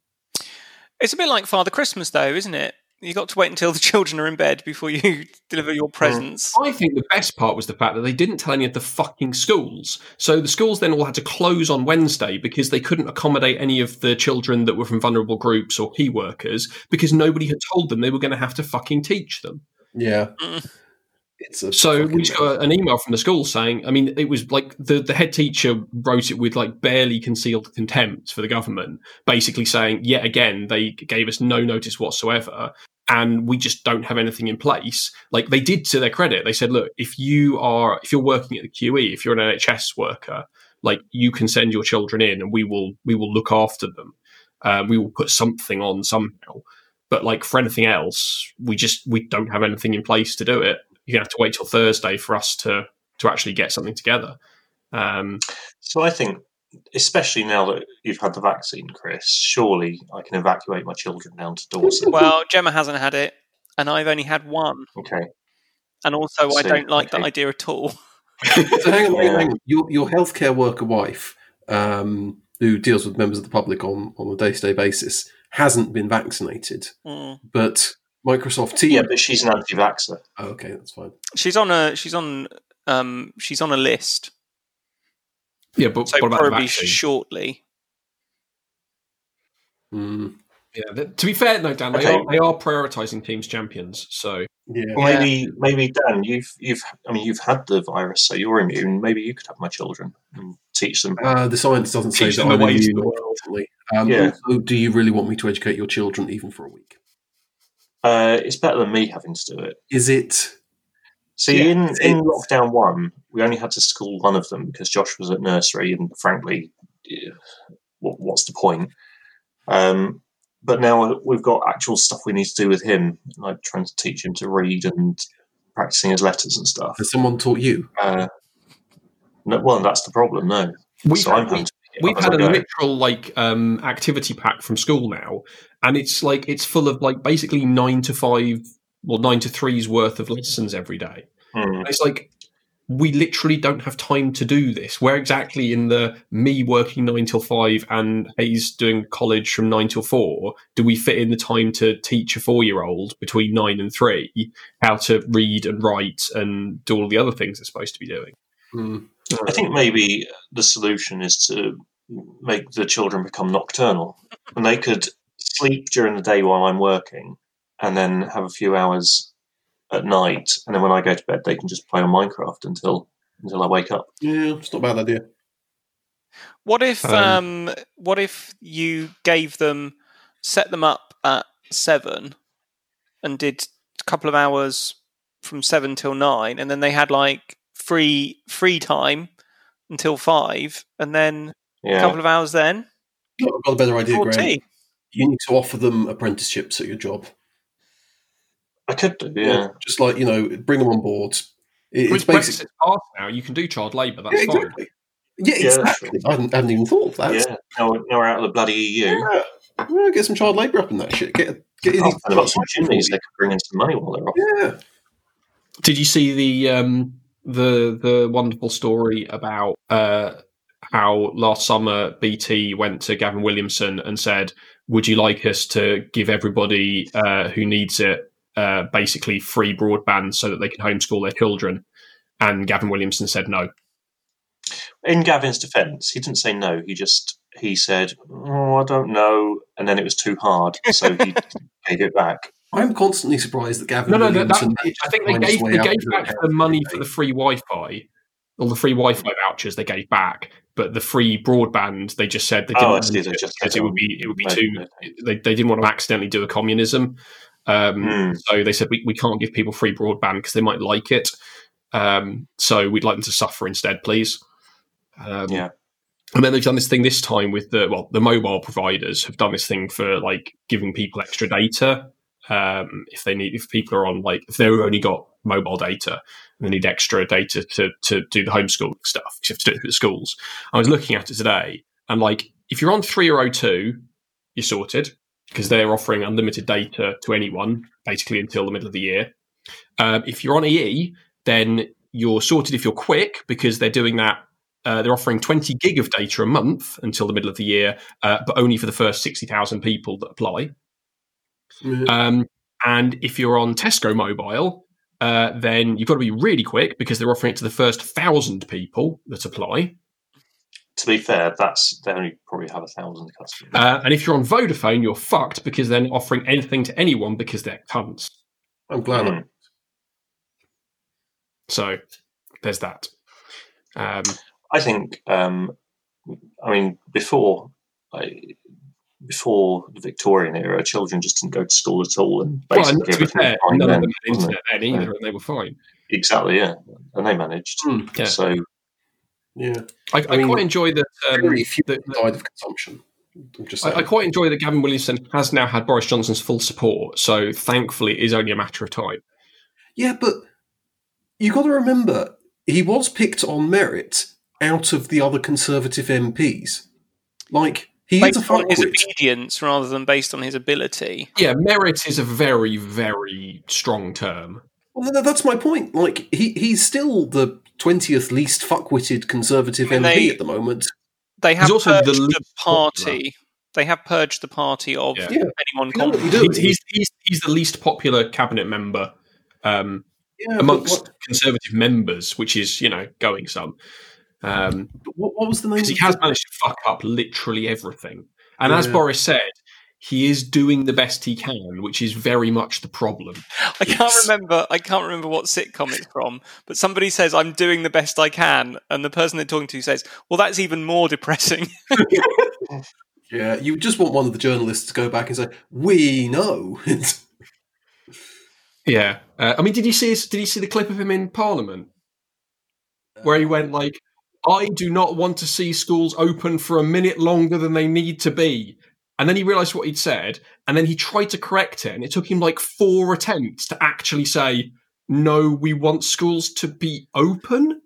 It's a bit like Father Christmas, though, isn't it? You got to wait until the children are in bed before you deliver your presents. I think the best part was the fact that they didn't tell any of the fucking schools. So the schools then all had to close on Wednesday because they couldn't accommodate any of the children that were from vulnerable groups or key workers because nobody had told them they were going to have to fucking teach them. Yeah. Mm. It's a so we just got an email from the school saying, I mean, it was like the, the head teacher wrote it with like barely concealed contempt for the government, basically saying, yet again, they gave us no notice whatsoever. And we just don't have anything in place. Like they did to their credit. They said, look, if you are, if you're working at the Q E, if you're an N H S worker, like you can send your children in and we will, we will look after them. Uh, we will put something on somehow. But like for anything else, we just, we don't have anything in place to do it. You're going to have to wait till Thursday for us to, to actually get something together. Um, so I think, especially now that you've had the vaccine, Chris, surely I can evacuate my children down to Dorset. Well, Gemma hasn't had it, and I've only had one. Okay. And also, See, I don't like okay. that idea at all. So hang on, hang on, hang on. Your, your healthcare worker wife, um, who deals with members of the public on, on a day-to-day basis, hasn't been vaccinated, mm. but Microsoft Teams. Yeah, but she's an anti-vaxxer. Oh, okay, that's fine. She's on a she's on um she's on a list. Yeah, but so what about probably the vaccine? Shortly. Mm. Yeah. To be fair, no, Dan, okay. they are they are prioritising teams champions. So yeah, well, maybe maybe Dan, you've you've I mean you've had the virus, so you're immune. Maybe you could have my children and teach them. Uh, the science doesn't say that I'm immune. Um, yeah. Also, do you really want me to educate your children even for a week? Uh, it's better than me having to do it. Is it? See, yeah, in, in lockdown one, we only had to school one of them because Josh was at nursery, and frankly, what, what's the point? Um, but now we've got actual stuff we need to do with him, like trying to teach him to read and practicing his letters and stuff. Has someone taught you? Uh, no, well, that's the problem. No, We've so had, I'm having to pick it we've up had as a I go. literal like um, activity pack from school now, and it's like it's full of like basically nine to five, well nine to three's worth of lessons every day. Hmm. And it's like we literally don't have time to do this. Where exactly in the me working nine till five and Hayes doing college from nine till four do we fit in the time to teach a four-year-old between nine and three how to read and write and do all the other things they're supposed to be doing? Mm. I think maybe the solution is to make the children become nocturnal, and they could sleep during the day while I'm working, and then have a few hours at night, and then when I go to bed, they can just play on Minecraft until until I wake up. Yeah, it's not a bad idea. What if Um, um, what if you gave them, set them up at seven, and did a couple of hours from seven till nine, and then they had like free free time until five, and then Yeah, a couple of hours then. I've got a better idea, Graham. fourteen. You need to offer them apprenticeships at your job. I could do. Yeah, Just like, you know, bring them on board. It- With It's basically. Brexit's passed now, you can do child labour. That's Yeah, fine. exactly. Yeah, Yeah, that's exactly. I hadn't, I hadn't even thought of that. yeah. Now, we're- now we're out of the bloody E U. Yeah. Yeah, get some child labour up in that shit. Get, get Oh, and about some chimneys, they could bring in some money while they're off. Yeah. Did you see the um, the the wonderful story about uh, how last summer B T went to Gavin Williamson and said, "Would you like us to give everybody uh, who needs it uh, basically free broadband so that they can homeschool their children?" And Gavin Williamson said no. In Gavin's defence, he didn't say no. He just he said, "Oh, I don't know," and then it was too hard, so he gave it back. I'm constantly surprised that Gavin No, no, that, Williamson that, managed I think to they find his gave way they out gave of back it. the money for the free Wi-Fi, all the free Wi-Fi vouchers they gave back, but the free broadband they just said they didn't Oh, I want see. to They just because it would be it would be No, too. no, They, they didn't want to accidentally do a communism, um, Hmm. so they said we, we can't give people free broadband because they might like it. Um, so we'd like them to suffer instead, please. Um, Yeah. And then they've done this thing this time with the well, the mobile providers have done this thing for like giving people extra data. Um, if they need, if people are on like, if they've only got mobile data and they need extra data to, to do the homeschooling stuff, because you have to do it at schools. I was looking at it today and like, if you're on three or oh two, you're sorted because they're offering unlimited data to anyone basically until the middle of the year. Um, if you're on E E, then you're sorted if you're quick because they're doing that. Uh, they're offering twenty gig of data a month until the middle of the year, uh, but only for the first sixty thousand people that apply. Yeah. Um, and if you're on Tesco Mobile, uh, then you've got to be really quick because they're offering it to the first thousand people that apply. To be fair, that's they only probably have a thousand customers. Uh, and if you're on Vodafone, you're fucked because they're not offering anything to anyone because they're cunts. I'm glad. Mm. So there's that. Um, I think. Um, I mean, before like, before the Victorian era, children just didn't go to school at all, and well, basically and to be everything was fair, fine none then, of them had wasn't internet it? then either, and they were fine. Exactly, yeah, and they managed. Mm. Yeah. So Yeah. I, I, I mean, quite enjoy that. Um, Very few that- that- died of consumption. I'm just I, saying. I quite enjoy that Gavin Williamson has now had Boris Johnson's full support. So thankfully, it is only a matter of time. Yeah, but you got to remember, he was picked on merit out of the other Conservative M Ps. Like, he is a Based on his fuckwit. obedience rather than based on his ability. Yeah, merit is a very, very strong term. Well, th- that's my point. Like, he, he's still the twentieth least fuckwitted Conservative And M P they- at the moment. They have also purged the the, least party. They have purged the party of Yeah. Yeah. anyone You know what competent. you do? He's, he's, he's, he's the least popular cabinet member um, Yeah, amongst but Conservative members, which is, you know, going some. Um, what, what, what was the name? because he of has the- managed to fuck up literally everything. And as Yeah. Boris said, he is doing the best he can, which is very much the problem. I can't Yes. remember. I can't remember what sitcom it's from. But somebody says, "I'm doing the best I can," and the person they're talking to says, "Well, that's even more depressing." Yeah, you just want one of the journalists to go back and say, "We know." Yeah, uh, I mean, did you see? His, did you see the clip of him in Parliament where he went like, I do not want to see schools open for a minute longer than they need to be. And then he realised what he'd said, and then he tried to correct it, and it took him like four attempts to actually say, no, we want schools to be open.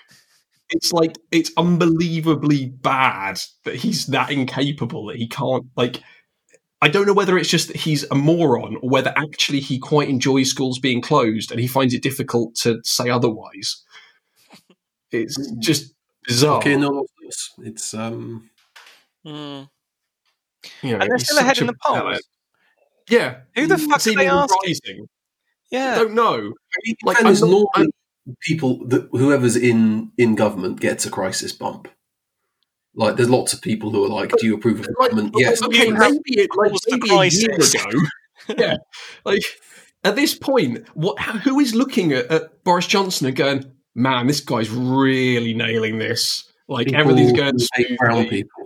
It's like, it's unbelievably bad that he's that incapable that he can't, like, I don't know whether it's just that he's a moron or whether actually he quite enjoys schools being closed and he finds it difficult to say otherwise. It's just bizarre. Okay, no, it's, um... Mm. You know, and they're he's still ahead such in a the polls. ballot. Yeah. Who the fuck are they asking? Rising. Yeah. I don't know. Like, I'm there's not- normally I'm- people that whoever's in in government gets a crisis bump. Like, there's lots of people who are like, "Do you approve of Like, government?" Yes. okay, You have maybe, it, like, caused the maybe a year crisis. ago. Yeah, like at this point, what? Who is looking at, at Boris Johnson and going, "Man, this guy's really nailing this. Like People everything's going who hate brown smoothly." people.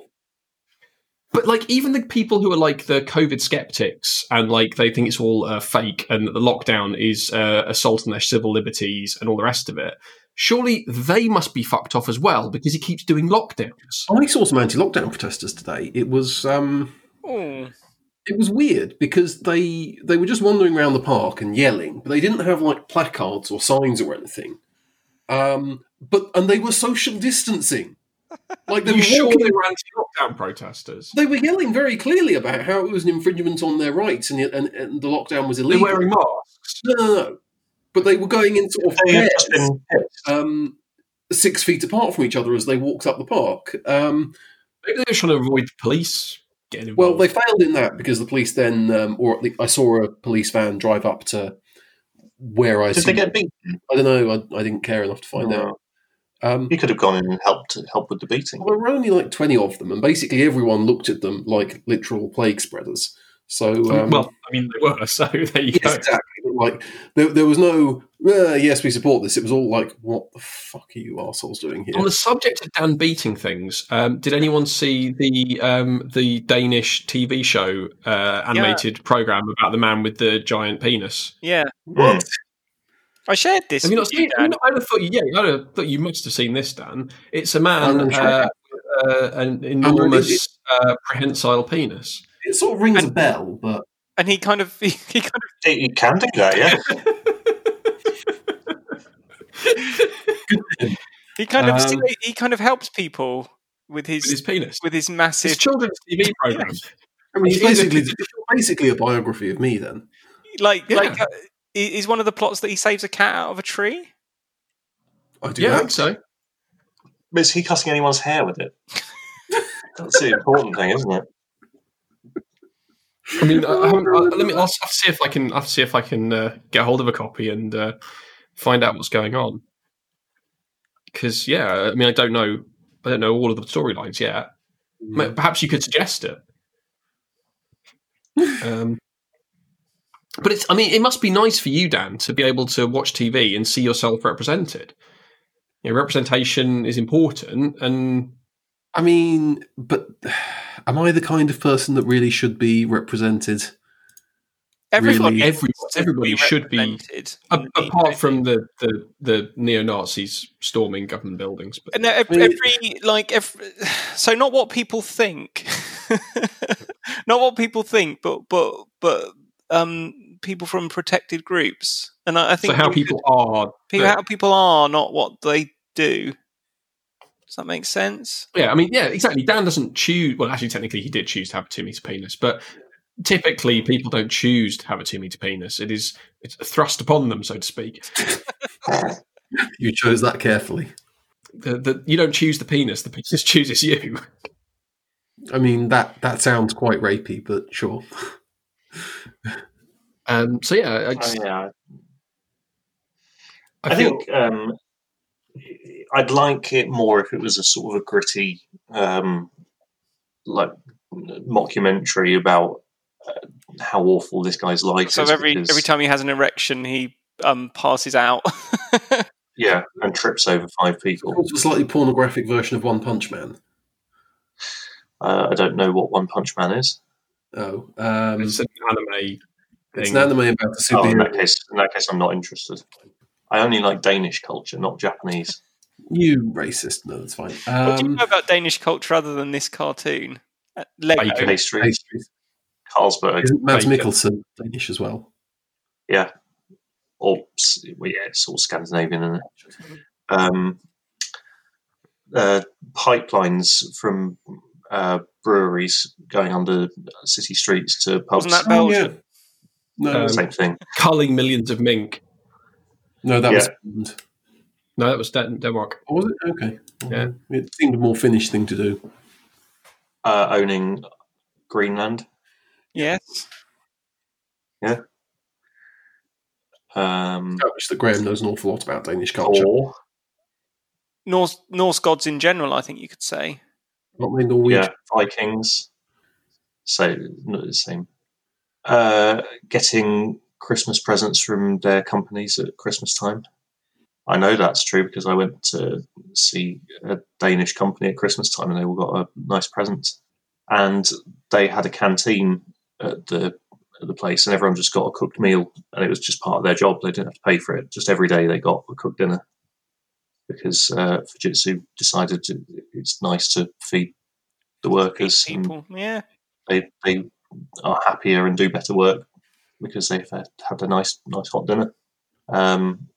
But like even the people who are like the COVID skeptics and like they think it's all uh, fake and that the lockdown is uh, assault on their civil liberties and all the rest of it, surely they must be fucked off as well because he keeps doing lockdowns. I saw some anti-lockdown protesters today. It was um, Oh. it was weird because they they were just wandering around the park and yelling, but they didn't have like placards or signs or anything. Um, but and they were social distancing. Like they Are you were sure walking- they were anti-lockdown protesters? They were yelling very clearly about how it was an infringement on their rights and, and, and the lockdown was They're illegal. wearing masks. No, no, no. But they were going in sort of They have pairs, just been pissed. um, six feet apart from each other as they walked up the park. Um, Maybe they're trying to avoid the police getting involved. well, they failed in that because the police then, um, or at least I saw a police van drive up to where I Did they assumed- get beat? I don't know. I, I didn't care enough to find No. out. Um, You could have gone in and helped help with the beating. Well, there were only like twenty of them, and basically everyone looked at them like literal plague spreaders. So, um, well, I mean, they were, so there you yes, go. exactly. But, like, there, there was no, uh, yes, we support this. It was all like, what the fuck are you arseholes doing here? On the subject of Dan beating things, um, did anyone see the um, the Danish T V show uh, animated program about the man with the giant penis? Yeah. Hmm. I shared this. Have you not with seen? Dan. I would have thought you. Yeah, I would have thought you must have seen this, Dan. It's a man, I'm sure. uh, uh, an enormous uh, prehensile penis. It sort of rings And- a bell, but And he kind of he, he kind of You can do that, yeah. he kind of Um, he kind of helps people with his With his penis. with his It's massive a children's T V program. I mean, it's It's basically, either- it's basically a biography of me then. like Yeah. like uh, is one of the plots that he saves a cat out of a tree? I do Yeah, I that. think so. But is he cutting anyone's hair with it? That's the important thing, isn't it? I mean, I, I haven't, I, let me. I'll, I'll see if I can. I'll see if I can uh, get hold of a copy and uh, find out what's going on. Because yeah, I mean, I don't know. I don't know all of the storylines yet. Ma- Perhaps you could suggest it. Um, but it's. I mean, it must be nice for you, Dan, to be able to watch T V and see yourself represented. You know, representation is important, and I mean, but am I the kind of person that really should be represented? Everyone, Really? Everyone- needs to everybody be should be- represented a, in the media. apart from the, the, the neo Nazis storming government buildings, but No, every, I mean- every like every, so not what people think, not what people think, but but but um, people from protected groups, and I, I think so how we people are. should- people, but- how people are, not what they do. Does that make sense? Yeah, I mean, yeah, exactly. Dan doesn't choose. Well, actually, technically, he did choose to have a two-meter penis, but typically, people don't choose to have a two-meter penis. It is it's thrust upon them, so to speak. You chose that carefully. The, the, you don't choose the penis; the penis chooses you. I mean, that, that sounds quite rapey, but sure. Um, so yeah, I, Oh, just, yeah. I, I feel, think um, I'd like it more if it was a sort of a gritty, um, like mockumentary about uh, how awful this guy's life So is. every because- every time he has an erection, he um, passes out. yeah, and trips over five people. It's a slightly pornographic version of One Punch Man. Uh, I don't know what One Punch Man is. Oh, um, it's an anime. it's thing. an anime about a Oh, in superhero. that case, in that case, I'm not interested. I only like Danish culture, not Japanese. You racist. No, that's fine. Um, what do you know about Danish culture other than this cartoon? Uh, Lego. Bacon. Pastries, pastries. Carlsberg, Isn't Mads Bacon. Mikkelsen Danish as well? yeah, or well, yeah, it's all Scandinavian, isn't it? Um, uh, pipelines from uh, breweries going under city streets to pubs. Wasn't that Oh, Belgium? yeah. No, Um, Same thing. Culling millions of mink. no, that yeah. was Finland. No, that was Den- Denmark. Oh, was it? Okay. Yeah. It seemed a more Finnish thing to do. Uh, owning Greenland. Yes. Um, Established that Graham knows an awful lot about Danish culture. or Norse Norse gods in general, I think you could say. Not many Norwegian. yeah, Vikings. So not the same. Uh, getting Christmas presents from their companies at Christmas time. I know that's true because I went to see a Danish company at Christmas time and they all got a nice present. And they had a canteen at the at the place and everyone just got a cooked meal and it was just part of their job. They didn't have to pay for it. Just every day they got a cooked dinner because uh, Fujitsu decided to, it's nice to feed the workers. And People, yeah. they they are happier and do better work because they've had, had a nice nice hot dinner. Um,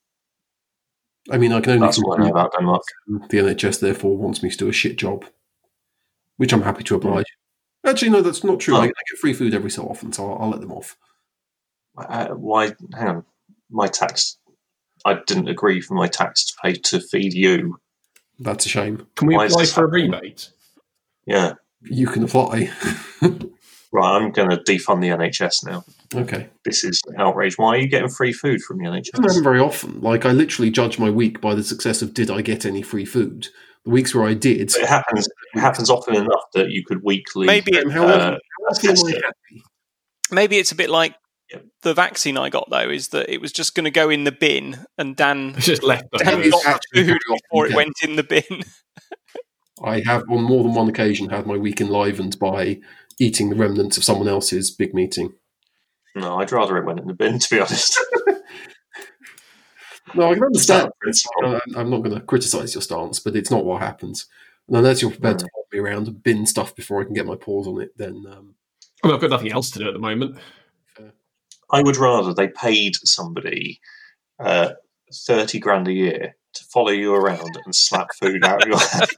I mean, I can only that's what I know about Denmark. the N H S therefore wants me to do a shit job, which I'm happy to oblige. Actually, no, that's not true. Oh. I, I get free food every so often, so I'll, I'll let them off. Uh, why? Hang on, my tax. I didn't agree for my tax to pay to feed you. That's a shame. Can we Why is apply this for a happening? rebate? Yeah, You can apply. right. I'm going to defund the N H S now. Okay. This is outrage. Why are you getting free food from the N H It doesn't S? happen very often. Like, I literally judge my week by the success of did I get any free food. The weeks where I did, It happens. It happens often enough that you could weekly. Maybe it, how uh, often, how often am I assess it. happy? maybe it's a bit like Yep. the vaccine I got though, is that it was just going to go in the bin, and Dan It's just left Dan there. is got the actually food very before it often went in the bin. I have, on more than one occasion, had my week enlivened by eating the remnants of someone else's big meeting. No, I'd rather it went in the bin. To be honest, No, I can understand. Principle. I'm I'm not going to criticise your stance, but it's not what happens. And unless you're prepared to Mm. follow me around and bin stuff before I can get my paws on it, then um, I mean, I've got nothing else to do at the moment. I would rather they paid somebody uh, thirty grand a year to follow you around and slap food out of your hand.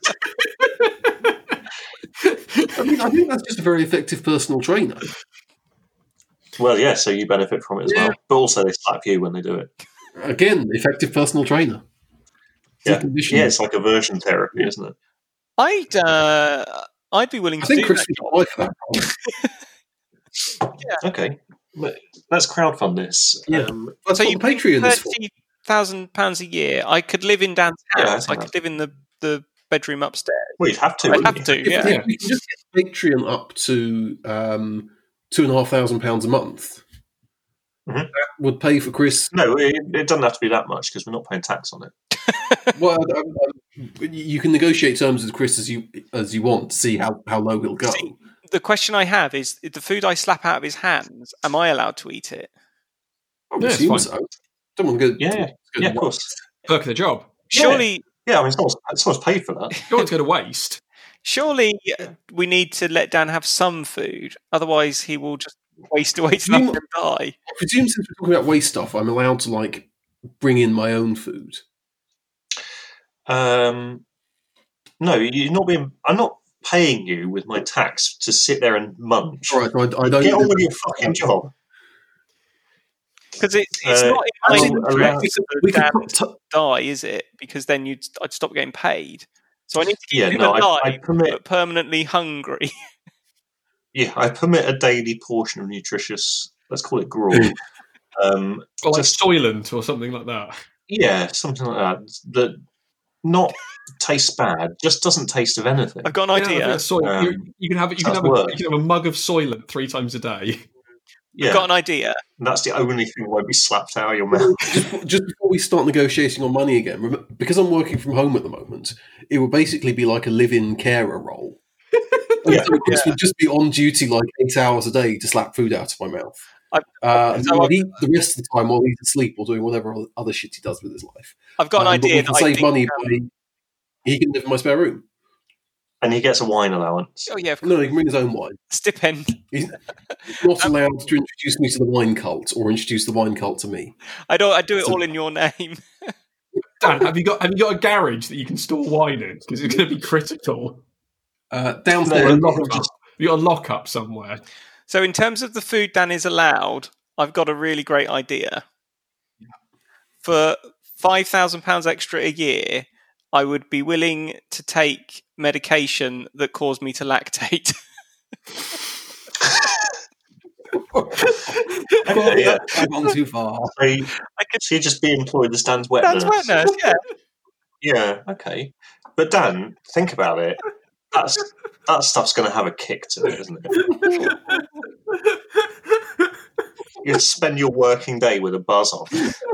I mean, I think that's just a very effective personal trainer. Well, yeah, so you benefit from it as Yeah. well. But also they slap you when they do it. Again, effective personal trainer. Yeah, Deconditioning. yeah, it's like aversion therapy, isn't it? I'd uh, I'd be willing I to think do Chris that. would apply for that. Role. Okay, let's crowdfund this. Yeah. Um, That's So what you the Patreon is for. thirty thousand pounds a year. I could live in Dan's Yeah, I house. think I could live in the, the bedroom upstairs. well, you'd have to. I'd wouldn't have you? to. If Yeah. we, Yeah. we can just get Patreon up to um, two and a half thousand pounds a month. Mhm. That would pay for Chris. No, it, it doesn't have to be that much because we're not paying tax on it. Well, um, um, you can negotiate terms with Chris as you as you want to see how, how low he'll go. See, the question I have is: the food I slap out of his hands, am I allowed to eat it? I would Yeah, it's assume fine. so. Don't want to go. Yeah, go yeah, to of course. Perk of the job. Yeah. Surely, Yeah, I mean, someone's, someone's paid for that. You don't want to go to waste. surely uh, we need to let Dan have some food. Otherwise, he will just waste away Do you- stuff and die. I presume since we're talking about waste stuff, I'm allowed to like bring in my own food. Um, no, you're not being. I'm not paying you with my tax to sit there and munch. All right, so I, I don't. Get on with your fucking job. Because it, it's Uh, not in my I'll interest allow- for we can Dan put to t- die, is it? Because then you'd I'd stop getting paid. So I need to keep Yeah, him no, alive, I, I permit. but permanently hungry. Yeah, I permit a daily portion of nutritious. Let's call it gruel. um, Or like Just- Soylent or something like that. yeah, something like that. That not tastes bad. Just doesn't taste of anything. I've got an Yeah, idea. I think Soylent- Um, you, you can have you can sounds have, a, worse. you can have a mug of Soylent three times a day. Yeah, I've got an idea. and that's the only thing that won't be slapped out of your mouth. just, just before we start negotiating on money again, remember, because I'm working from home at the moment, it would basically be like a live-in carer role. And Yeah, so Chris would just be on duty like eight hours a day to slap food out of my mouth. I've, Uh, so I've, he, the rest of the time while he's asleep or doing whatever other shit he does with his life. I've got an Um, idea but we can that I save think, money um, by he can live in my spare room. And he gets a wine allowance. Oh yeah, of course. No, he can bring his own wine. Stipend. He's not allowed to introduce me to the wine cult or introduce the wine cult to me. I don't. I do it So- all in your name. Dan, have you got have you got a garage that you can store wine in? Because it's going to be critical. Uh, Or downstairs, a lockup. You got a lockup somewhere. So in terms of the food Dan is allowed, I've got a really great idea. For five thousand pounds extra a year, I would be willing to take medication that caused me to lactate. Okay, yeah. I've gone too far. So you, I could so you just be employed as Dan's wet Dan's nurse. wet nurse, yeah. Yeah, okay. But Dan, think about it. That's that stuff's going to have a kick to it, isn't it? You spend your working day with a buzz on.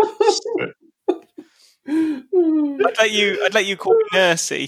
I'd let you. I'd let you call me Nursey.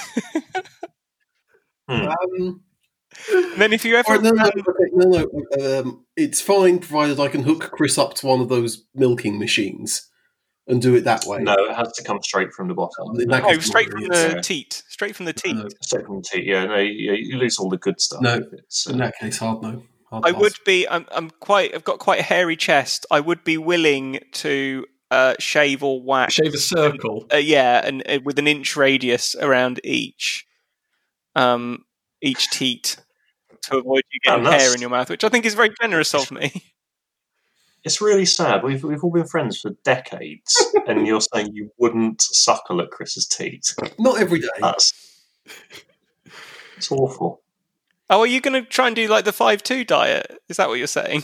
Hmm. Um, And then if you ever all right, no, no, ran- okay, no, no. Um, it's fine provided I can hook Chris up to one of those milking machines and do it that way. No, it has to come straight from the bottom. In that no, case, straight not from really, the yeah. teat. Straight from the teat. No. Straight from the teeth. Yeah, no, you, you lose all the good stuff. No, if it's, uh, in that case, hard no. Hard I pass. would be. I'm. I'm quite. I've got quite a hairy chest. I would be willing to uh, shave or wax. Shave a circle. Uh, yeah, and uh, with an inch radius around each, um, each teat to avoid you getting Oh, that's- hair in your mouth, which I think is very generous of me. It's really sad. We've we've all been friends for decades, and you're saying you wouldn't suckle at Chris's teeth. Not every day. That's it's awful. Oh, are you going to try and do like the five two diet? Is that what you're saying?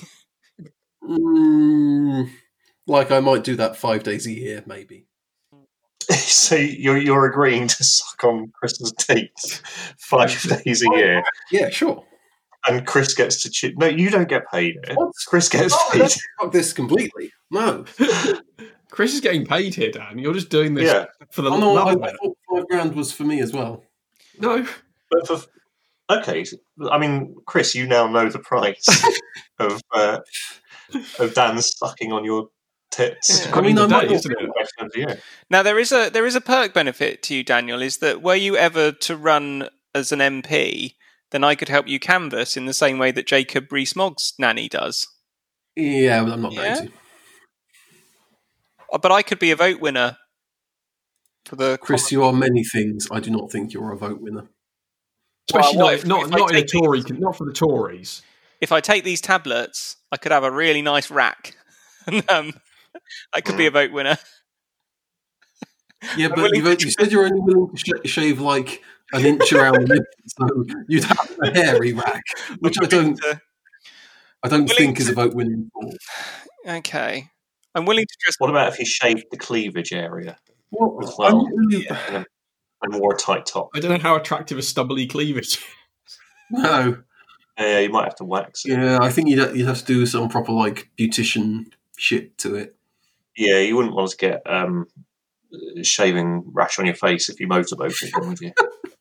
Mm, like I might do that five days a year, maybe. So you're you're agreeing to suck on Chris's teeth five days a year, Yeah, sure. and Chris gets to choose. No, you don't get paid. It. What? Chris gets Oh, paid. let's fuck this completely. No. Chris is getting paid here, Dan. You're just doing this Yeah, for the Oh, no, love I, of I it. thought five grand was for me as well. No. but for okay, I mean, Chris, you now know the price of uh, of Dan sucking on your tits. Yeah. I mean, the I'm not- day, isn't it? Five times a year. Now there is a there is a perk benefit to you, Daniel. Is that were you ever to run as an M P, then I could help you canvass in the same way that Jacob Rees-Mogg's nanny does. Yeah, but I'm not Yeah? going to. Uh, But I could be a vote winner for the Chris, you are many things. I do not think you're a vote winner. Especially Well, what not, if- not, if I not in a take these- Tory, not for the Tories. If I take these tablets, I could have a really nice rack, and um, I could be a vote winner. Yeah, I'm but willing you've, to you said you're only willing to sh- shave like an inch around the lip, so you'd have a hairy rack, which I I'm willing don't. to- I don't willing think is to- a vote winning call. okay, I'm willing to dress. What about if he shaved the cleavage area Well, as well, I'm really- and, and wore a tight top? I don't know how attractive a stubbly cleavage. no. Yeah, you might have to wax it. Yeah, I think you'd, you'd have to do some proper like beautician shit to it. Yeah, you wouldn't want to get um, shaving rash on your face if you motorboated, would you?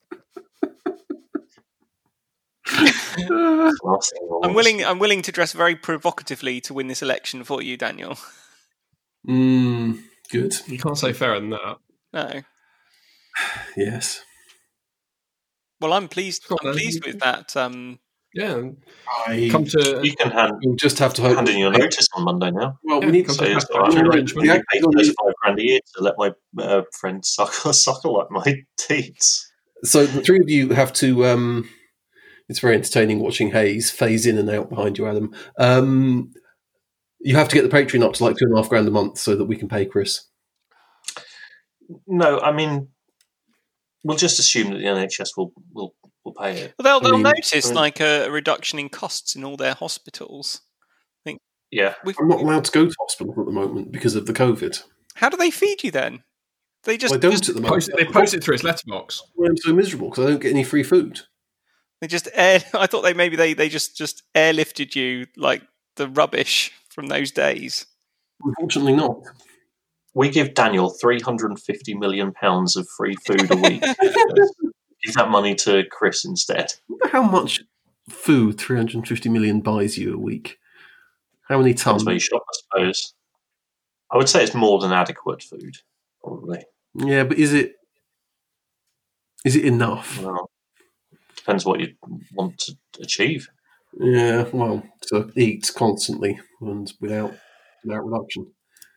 Last thing I want. I'm willing. I'm willing to dress very provocatively to win this election for you, Daniel. Mm, good. You can't say fairer than that. No. Yes. Well, I'm pleased. Go on, I'm then. pleased with that. Um, Yeah. I. Come to You can hand, You'll just have to hope. hand in your notice on Monday now. Well, Yeah, we need come to. to So a it's pact all right. of the- arrangement. the I actual- pay thirty-five grand a year to let my uh, friend suckle, suckle like my teats. So the three of you have to. Um, it's very entertaining watching Hayes phase in and out behind you, Adam. Um, you have to get the Patreon up to like two and a half grand a month so that we can pay Chris. No, I mean, we'll just assume that the N H S will will, will pay it. well, they'll they'll mean- notice I mean- like a, a reduction in costs in all their hospitals. Yeah, We've, I'm not allowed to go to hospital at the moment because of the COVID. how do they feed you then? They just, Well, I don't just at the moment. Post, they post it through his letterbox. I'm so miserable because I don't get any free food. they just air. I thought they maybe they, they just just airlifted you like the rubbish from those days. Unfortunately, not. we give Daniel three hundred and fifty million pounds of free food a week. Give that money to Chris instead. I wonder how much food three hundred fifty million buys you a week. How many Depends tons? where you shop, I suppose. I would say it's more than adequate food, probably. Yeah, but is it is it enough? Well, depends what you want to achieve. Yeah, well, to eat constantly and without without reduction.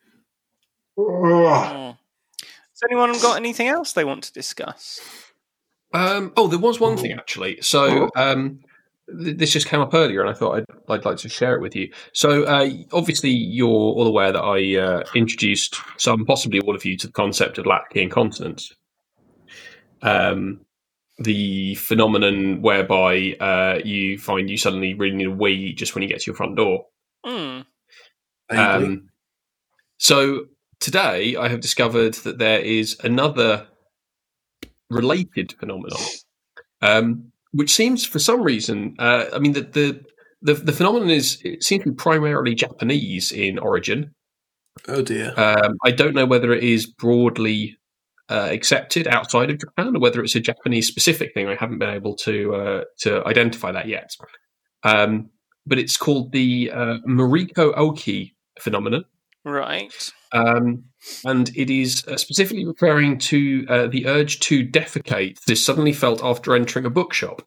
Hmm. Has anyone got anything else they want to discuss? Um, oh, there was one thing actually. So um, th- this just came up earlier, and I thought I'd, I'd like to share it with you. So uh, obviously, you're all aware that I uh, introduced some, possibly all of you, to the concept of lactic incontinence. Um, the phenomenon whereby uh, you find you suddenly really need a wee just when you get to your front door. Hmm. Um, so today, I have discovered that there is another related phenomenon, um, which seems, for some reason, uh, I mean, the, the the the phenomenon is it seems to be primarily Japanese in origin. Oh dear. Um, I don't know whether it is broadly uh, accepted outside of Japan or whether it's a Japanese specific thing. I haven't been able to uh, to identify that yet. Um, but it's called the uh, Mariko Oki phenomenon. Right. Um, and it is uh, specifically referring to uh, the urge to defecate that is suddenly felt after entering a bookshop.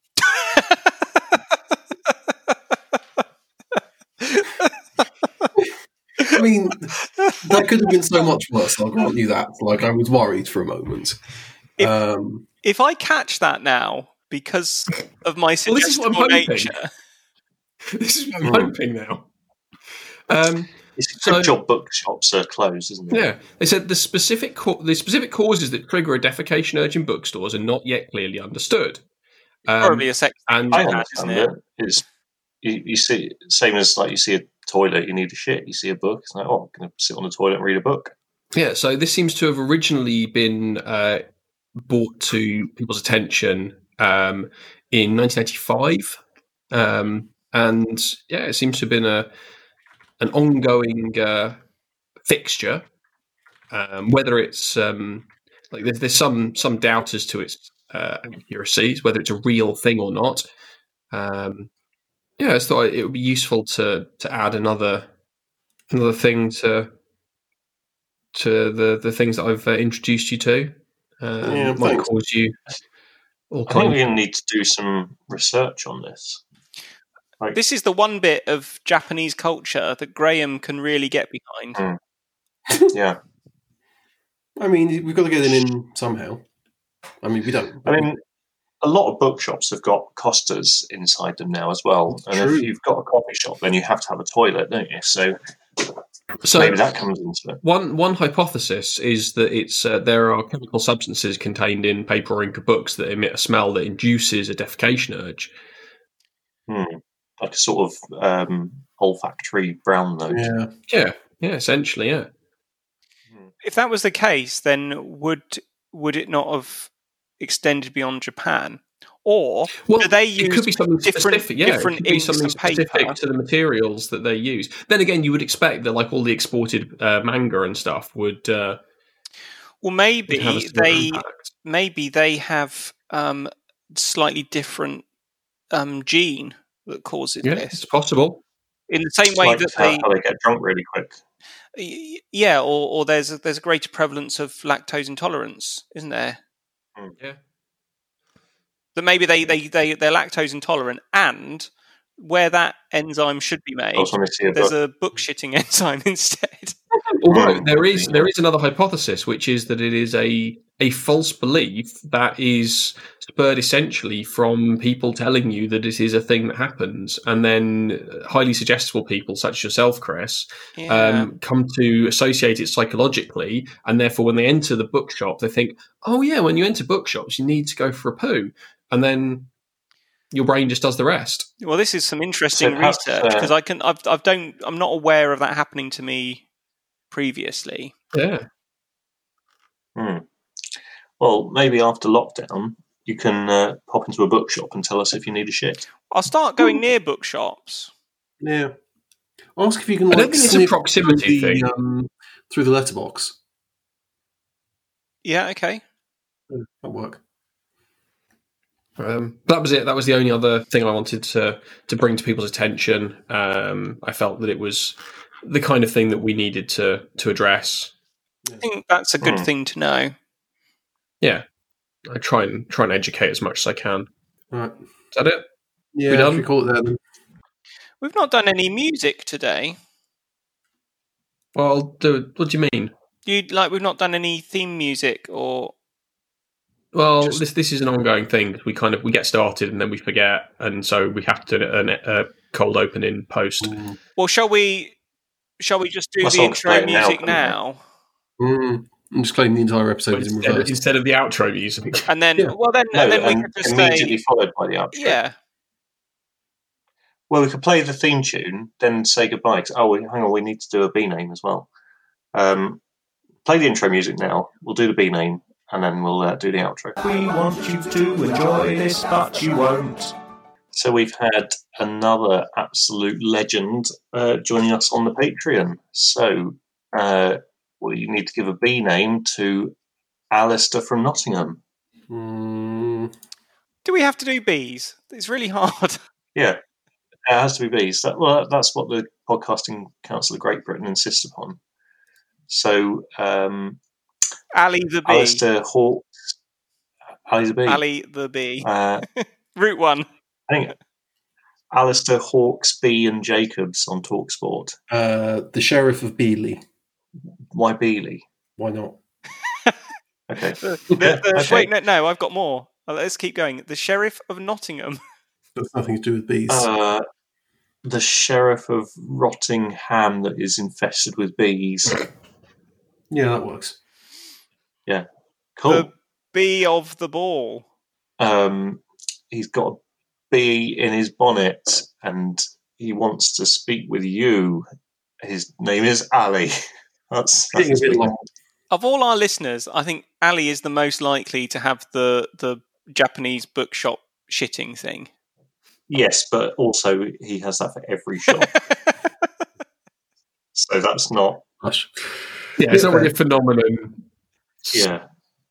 I mean, that could have been so much worse. I'll grant you that. Like, I was worried for a moment. If, Um, if I catch that now because of my Well, this is what I'm suggestible hoping. nature, This is what I'm Hmm. hoping now. Um, It's a So- good job bookshops are closed, isn't it? yeah, they said the specific co- the specific causes that trigger a defecation urge in bookstores are not yet clearly understood. Um, probably a sex. and I Bad, understand isn't it. It's you, you see, same as like you see a toilet, you need a shit. You see a book, it's like, oh, I'm going to sit on the toilet and read a book. yeah, so this seems to have originally been uh, brought to people's attention um, in nineteen eighty-five, um, and yeah, it seems to have been a an ongoing uh, fixture. Um, whether it's um, like there's, there's some some doubt as to its uh, accuracies, whether it's a real thing or not. Um, yeah, I just thought it would be useful to to add another another thing to to the, the things that I've uh, introduced you to. Um, Yeah, might thanks. cause you all I think kinds. we need to do some research on this. Like, This is the one bit of Japanese culture that Graham can really get behind. Mm. yeah, I mean, we've got to get it in somehow. I mean, we don't. I mean, a lot of bookshops have got costas inside them now as well. And True. if you've got a coffee shop, then you have to have a toilet, don't you? So, So maybe that comes into it. one one hypothesis is that it's uh, there are chemical substances contained in paper or ink of books that emit a smell that induces a defecation urge. Hmm. Like a sort of um, olfactory brown note. yeah. Yeah, yeah, essentially, yeah. If that was the case, then would would it not have extended beyond Japan? Or Well, do they it use could be something different- specific. Yeah, different it could be inks something and paper? specific to the materials that they use. Then again, you would expect that, like all the exported uh, manga and stuff, would, uh, well, would have a maybe similar they impact. maybe they have um, slightly different um, gene that causes Yeah, this. it's possible. In the same It's way like that how, they, how they get drunk really quick. y- yeah, or, or there's a, there's a greater prevalence of lactose intolerance, isn't there? Yeah. That maybe they, they, they, they're lactose intolerant, and where that enzyme should be made, Also, when they see a there's book. a book shitting enzyme instead. Although Mm, there is yeah. there is another hypothesis, which is that it is a a false belief that is spurred essentially from people telling you that it is a thing that happens, and then highly suggestible people such as yourself, Chris, Yeah. um, come to associate it psychologically, and therefore when they enter the bookshop, they think, "Oh yeah, when you enter bookshops, you need to go for a poo," and then your brain just does the rest. Well, this is some interesting So perhaps, research uh, because I can I've I've don't I'm not aware of that happening to me previously. Yeah. Hmm. Well, maybe after lockdown, you can uh, pop into a bookshop and tell us if you need a shit. I'll start going near bookshops. Yeah. Ask if you can. I Like, don't think it's a sniff proximity through the, thing. Um, through the letterbox. Yeah, okay. Yeah, that'll work. Um, that was it. That was the only other thing I wanted to to bring to people's attention. Um, I felt that it was the kind of thing that we needed to to address. I think that's a good Hmm. thing to know. Yeah, I try and try and educate as much as I can. Right. Is that it? Yeah, We done? should we call it there then? We've not done any music today. Well, do, what do you mean? You like we've not done any theme music or Well, Just- this this is an ongoing thing. We kind of we get started and then we forget, and so we have to do a, a cold open in post. Mm. well, shall we? Shall we just do Well, the someone could play intro it now, music couldn't they? now, Mm. I'm just claiming the entire episode is in Instead, reverse. instead of the outro music. and then Yeah. well then No, and then we and could just immediately say followed by the outro. yeah. Well, we could play the theme tune, then say goodbye. 'Cause- oh, wait, hang on, we need to do a B name as well. Um, play the intro music now. We'll do the B name, and then we'll uh, do the outro. We want you to enjoy this, but you won't. So we've had another absolute legend uh, joining us on the Patreon. So uh, we need to give a B name to Alistair from Nottingham. Mm. Do we have to do bees? It's really hard. Yeah, it has to be bees. That, well, that's what the Podcasting Council of Great Britain insists upon. So um, Ali the bee. Alistair Hawkes, Ali the bee. Ali the bee. Uh, Route one. I think Alistair Hawkes, B and Jacobs on TalkSport. Uh, the Sheriff of Beeley. Why Beeley? Why not? Okay. The, the, the, Okay. Wait, no, no, I've got more. Uh, Let's keep going. The Sheriff of Nottingham. That's nothing to do with bees. Uh, the Sheriff of Rottingham that is infested with bees. yeah, that works. Cool. The bee of the ball. Um, he's got a bee in his bonnet and he wants to speak with you. His name is Ali. That's, that's Getting a bit long. Of all our listeners, I think Ali is the most likely to have the the Japanese bookshop shitting thing. Yes, but also he has that for every shop. So that's not, Hush. Yeah, it's not really a phenomenon. yeah.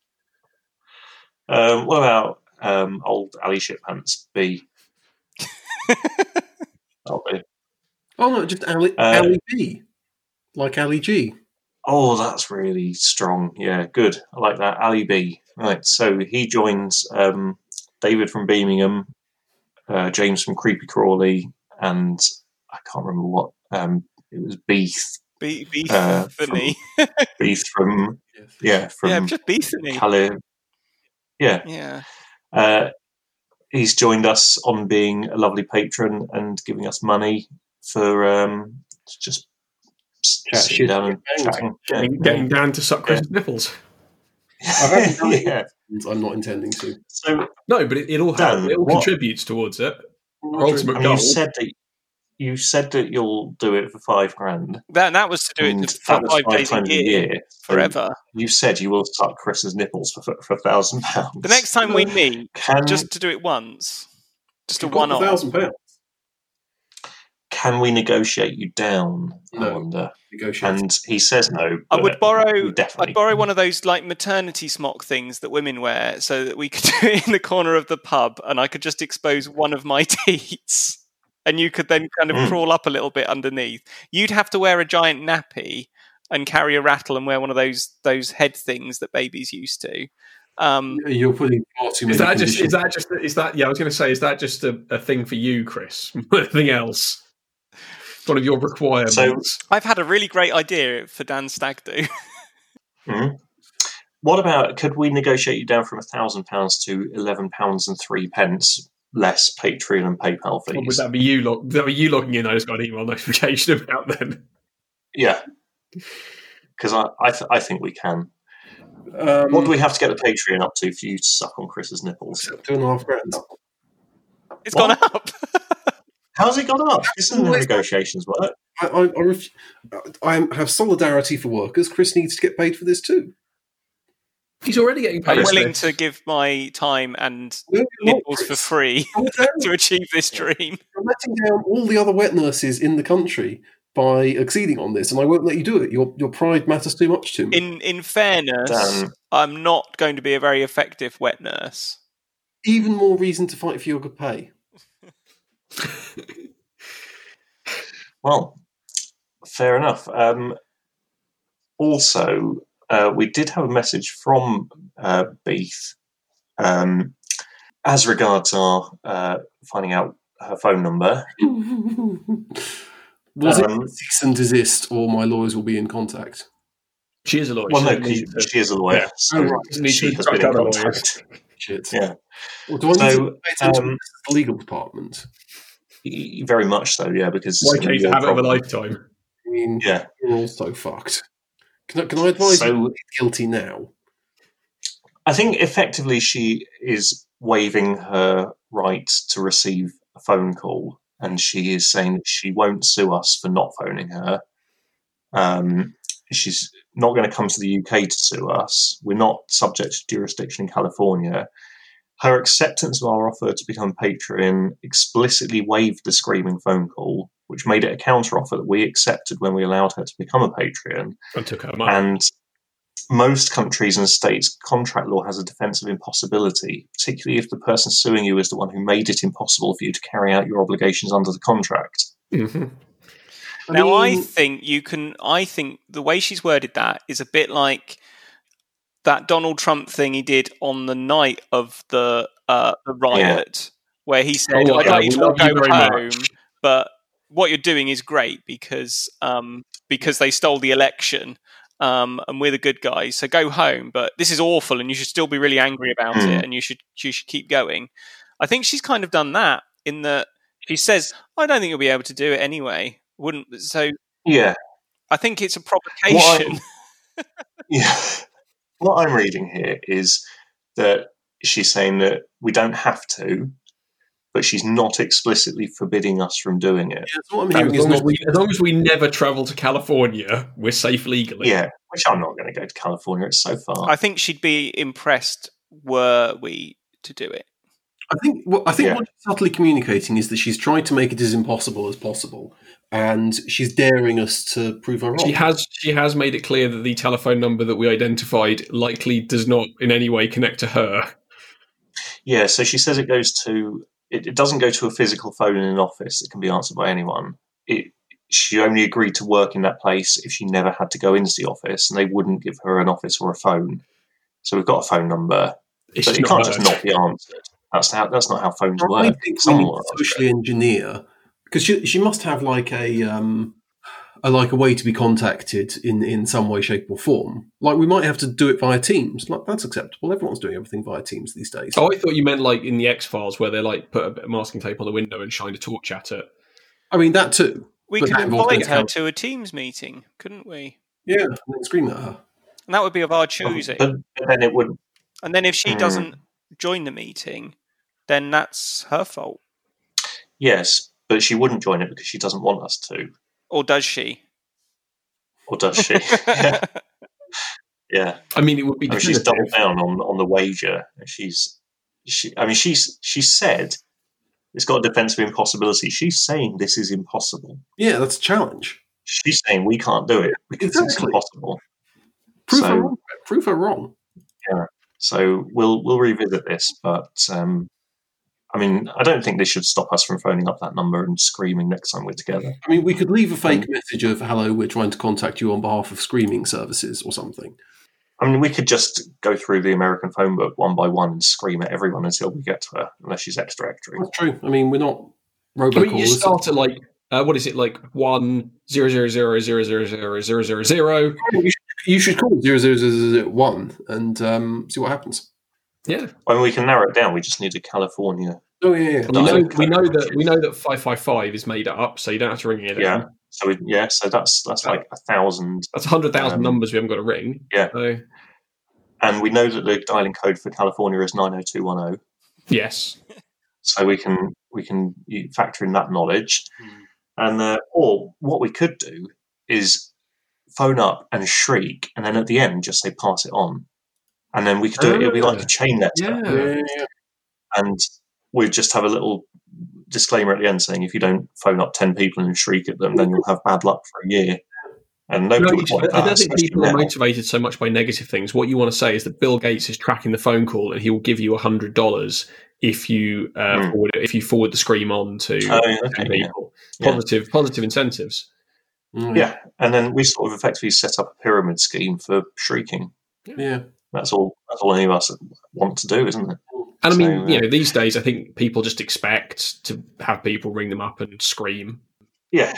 Um, what about um, old Ali Shitpants B? That'll be. Oh no, just Ali, Uh, Ali G. Like Ali G. Oh, that's really strong. Yeah, good. I like that. Ali B. Right, so he joins um, David from Birmingham, uh, James from Creepy Crawley, and I can't remember what. Um, it was Beef. Be- Uh, Beefany. Beef from, yeah, from yeah, just Beefany. Cali. Yeah. Yeah. Uh, he's joined us on being a lovely patron and giving us money for um, just Chat sitting shit down and and chatting. Getting, getting down to suck Chris's nipples. I haven't done it yeah. yet. I'm not intending to. So No, but it, it all Dan, helps. It all what- contributes towards it. Our Not ultimate and goal. you said that you said that you'll do it for five grand. That that was to do and it for that was five five days a times year, so forever. You said you will suck Chris's nipples for for a thousand pounds. The next time we meet, can just to do it once, just a You've got one a off. thousand pounds. can we negotiate you down? I No. wonder. Negotiate. And he says no. I but would borrow. we definitely. I'd borrow one of those like maternity smock things that women wear, so that we could do it in the corner of the pub, and I could just expose one of my teats, and you could then kind of Mm. crawl up a little bit underneath. You'd have to wear a giant nappy and carry a rattle and wear one of those those head things that babies used to. Um, You're putting far too many Is that just? conditions. Is that just? Is that? Yeah, I was going to say. Is that just a, a thing for you, Chris? Anything else? One of your requirements. So- I've had a really great idea for Dan Stag do. Mhm. What about? Could we negotiate you down from a thousand pounds to eleven pounds and three pence less Patreon and PayPal Or would fees? that be you? Log- would that be you logging in? I just got an email notification about then. Yeah, because I I, th- I think we can. Um, What do we have to get the Patreon up to for you to suck on Chris's nipples? Two and a half grand. It's What? gone up. How's it gone up? This isn't how Always- negotiations work. I, I, I, ref- I have solidarity for workers. Chris needs to get paid for this too. He's already getting paid. I'm for willing this. to give my time and No, you're not, nipples for Chris. free Solidarity. to achieve this dream. You're letting down all the other wet nurses in the country by acceding on this, and I won't let you do it. Your your pride matters too much to me. In in fairness, Dan. I'm not going to be a very effective wet nurse. even more reason to fight for your good pay. Well, fair enough. Um, also, uh, we did have a message from uh, Beath um, as regards our uh, finding out her phone number. Was Um, it cease and desist, or my lawyers will be in contact? She is a lawyer. Well, She no, doesn't need because to- she is a lawyer, Yeah. so Oh, right. Doesn't need she to has been in instruct other lawyers. contact. Shit. Yeah, Well, do I need So, to pay attention um, to the legal department? Y- very much so. Yeah, because Why it's gonna change be the your habit of a problem. lifetime? I mean, Yeah. you're all so fucked. Can I, can I advise So- you to plead guilty now? I think effectively she is waiving her right to receive a phone call, and she is saying that she won't sue us for not phoning her. Um, she's not going to come to the U K to sue us. We're not subject to jurisdiction in California. Her acceptance of our offer to become Patreon explicitly waived the screaming phone call, which made it a counteroffer that we accepted when we allowed her to become a Patreon. And took her money. And most countries and states, contract law has a defense of impossibility, particularly if the person suing you is the one who made it impossible for you to carry out your obligations under the contract. Mhm. I Now, I mean, think you can. I think the way she's worded that is a bit like that Donald Trump thing he did on the night of the uh, the riot, where he said, Oh, "I'd yeah, like you we to all love you go very home, much." but what you're doing is great because um, because they stole the election, um, and we're the good guys. So go home, but this is awful, and you should still be really angry about Hmm. it, and you should you should keep going." I think she's kind of done that in that she says, "I don't think you'll be able to do it anyway." Wouldn't so? Yeah. I think it's a provocation. Yeah. What I'm reading here is that she's saying that we don't have to, but she's not explicitly forbidding us from doing it. yeah, so what I'm As hearing is long as, not. we, as long as we never travel to California, we're safe legally. Yeah, which I'm not going to go to California. It's so far. I think she'd be impressed were we to do it. I think. Well, I think Yeah. what she's subtly communicating is that she's trying to make it as impossible as possible, and she's daring us to prove her wrong. She has she has made it clear that the telephone number that we identified likely does not in any way connect to her. Yeah, so she says it goes to. It, it doesn't go to a physical phone in an office that can be answered by anyone. It. She only agreed to work in that place if she never had to go into the office, and they wouldn't give her an office or a phone. So we've got a phone number, It's but it not can't her. just not be answered. That's how. That's not how phones I work. think we Someone need will to answer it. socially engineer because she she must have like a um a, like a way to be contacted in in some way, shape, or form. Like we might have to do it via Teams. Like that's acceptable. Everyone's doing everything via Teams these days. Oh, I thought you meant like in the X-Files where they like put a bit of masking tape on the window and shined a torch at it. I mean that too. We But could that involves invite her going to a Teams meeting, couldn't we? Yeah, and then scream at her. And that would be of our choosing. But, but then it would. And then if she Hmm. doesn't join the meeting, then that's her fault. Yes, but she wouldn't join it because she doesn't want us to, Or does she? or does she? yeah. yeah. I mean, it would be I mean, she's definitive. doubled down on on the wager. She's she. I mean, she's she said it's got a defense of impossibility. She's saying this is impossible. Yeah, that's a challenge. She's saying we can't do it because it's Exactly. impossible. Prove So- her wrong. Prove her wrong. So we'll we'll revisit this, but um, I mean, I don't think this should stop us from phoning up that number and screaming next time we're together. I mean, we could leave a fake Um, message of "Hello, we're trying to contact you on behalf of screaming services" or something. I mean, we could just go through the American phone book one by one and scream at everyone until we get to her, unless she's extra-extra. That's true. I mean, we're not I mean, you robocallers. start at like uh, what is it like one zero zero zero zero zero zero zero zero zero. You should, you should call zero zero zero zero one and um, see what happens. Yeah, I mean, we can narrow it down. We just need a California. Oh yeah, yeah. we know Dialect we know code. that we know that five five five is made up, so you don't have to ring it in. Yeah. So we, yeah, so that's that's like a thousand, That's a hundred thousand Um, numbers we haven't got to ring. yeah. So, and we know that the dialing code for California is nine oh two one oh. yes. So we can we can factor in that knowledge, and uh, or what we could do is phone up and shriek, and then at the end just say pass it on, and then we could do it. It'll be like a chain letter, Yeah. Yeah, yeah, yeah. and we'd just have a little disclaimer at the end saying if you don't phone up ten people and shriek at them, then you'll have bad luck for a year. And No, nobody you would just- want I that. don't think especially people are now. motivated so much by negative things. What you want to say is that Bill Gates is tracking the phone call and he will give you a hundred dollars if you uh, Mm. forward if you forward the Scream on to Oh, yeah, okay, ten yeah. people. Yeah. Positive positive incentives. Mm, Yeah, and then we sort of effectively set up a pyramid scheme for shrieking. yeah. That's all. That's all any of us want to do, isn't it? And I mean, So, uh, you know, these days I think people just expect to have people ring them up and scream. Yeah.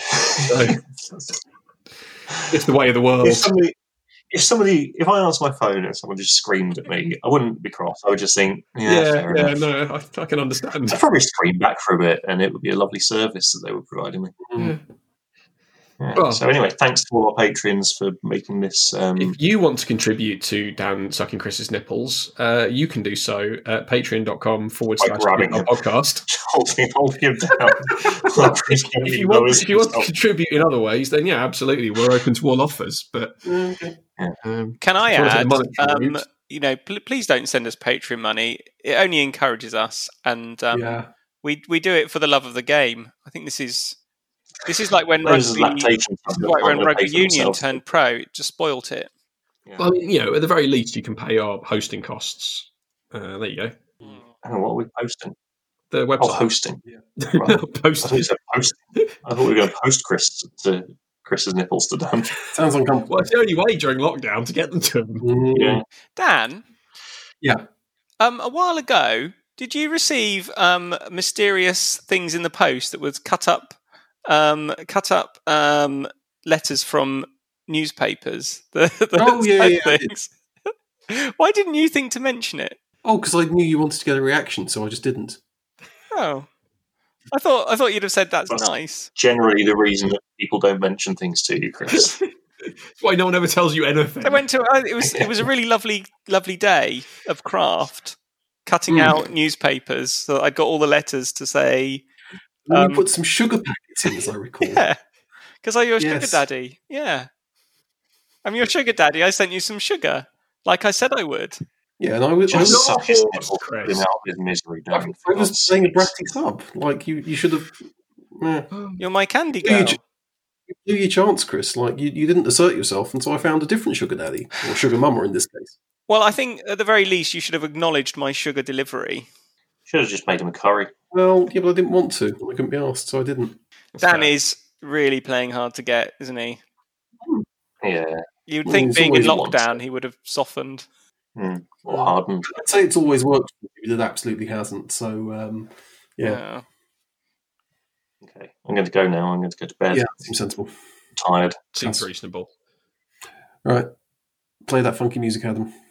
It's the way of the world. if somebody, if somebody, if I answered my phone and someone just screamed at me, I wouldn't be cross. I would just think, yeah, yeah, fair yeah, enough. no, I, I can understand. I'd probably scream back for a bit, and it would be a lovely service that they were providing me. Yeah. Yeah. Well- so anyway, thanks to all our patrons for making this. Um, If you want to contribute to Dan sucking Chris's nipples, uh, you can do so at patreon.com forward By slash grabbing him. podcast. holding, holding him down. If you want, if you want to contribute in other ways, then yeah, absolutely, we're open to all offers. But Okay. um, Can I if you want to take add, the monetary um, route- you know, pl- please don't send us Patreon money. It only encourages us, and um, Yeah. we we do it for the love of the game. I think this is this is like when Those rugby, lactation this is like when rugby union turned pro. It just spoilt it. well, I mean, you know, at the very least, you can pay our hosting costs. Uh, there you go. Hang on, what are we posting? The Oh, website. hosting. Right. I Post- thought you said posting. I thought we were going to post Chris to Chris's nipples to Dan. Sounds uncomfortable. Well, it's the only way during lockdown to get them to them. Mm, Yeah. Dan, Yeah. um, a while ago, did you receive um, mysterious things in the post that was cut up, um, cut up um, letters from newspapers? The, the Oh, yeah, said yeah, I did. things? Why didn't you think to mention it? Oh, because I knew you wanted to get a reaction, so I just didn't. Oh, I thought I thought you'd have said that's That's- nice. Generally, the reason that people don't mention things to you, Chris. That's why no one ever tells you anything. I went to uh, it was it was a really lovely lovely day of craft, cutting Mm. out newspapers. So I got all the letters to say, And Um, you put some sugar packets in, as I recall. yeah, because I'm your sugar Yes. daddy. Yeah, I'm your sugar daddy. I sent you some sugar, like I said I would. Yeah, and I was, I Just was, suck his horse, nipple, Chris. put him out of his misery, I Dan. for was God's playing a sake. bratty sub. Like, you, you should have... eh. You're my candy Yeah, you girl. ju- You blew your chance, Chris. Like, you, you didn't assert yourself, and so I found a different sugar daddy. Or sugar mama, in this case. Well, I think at the very least you should have acknowledged my sugar delivery. Should have just made him a curry. Well, yeah, but I didn't want to. I couldn't be asked, so I didn't. Dan is really playing hard to get, isn't he? Yeah. You'd Well, think he's being in always wants lockdown it. he would have softened. Mm. Or hardened. I'd say it's always worked for you, but it absolutely hasn't. So, um, yeah. Okay. I'm going to go now. I'm going to go to bed. Yeah, seems sensible. I'm tired. Seems That's- reasonable. Right. Play that funky music, Adam.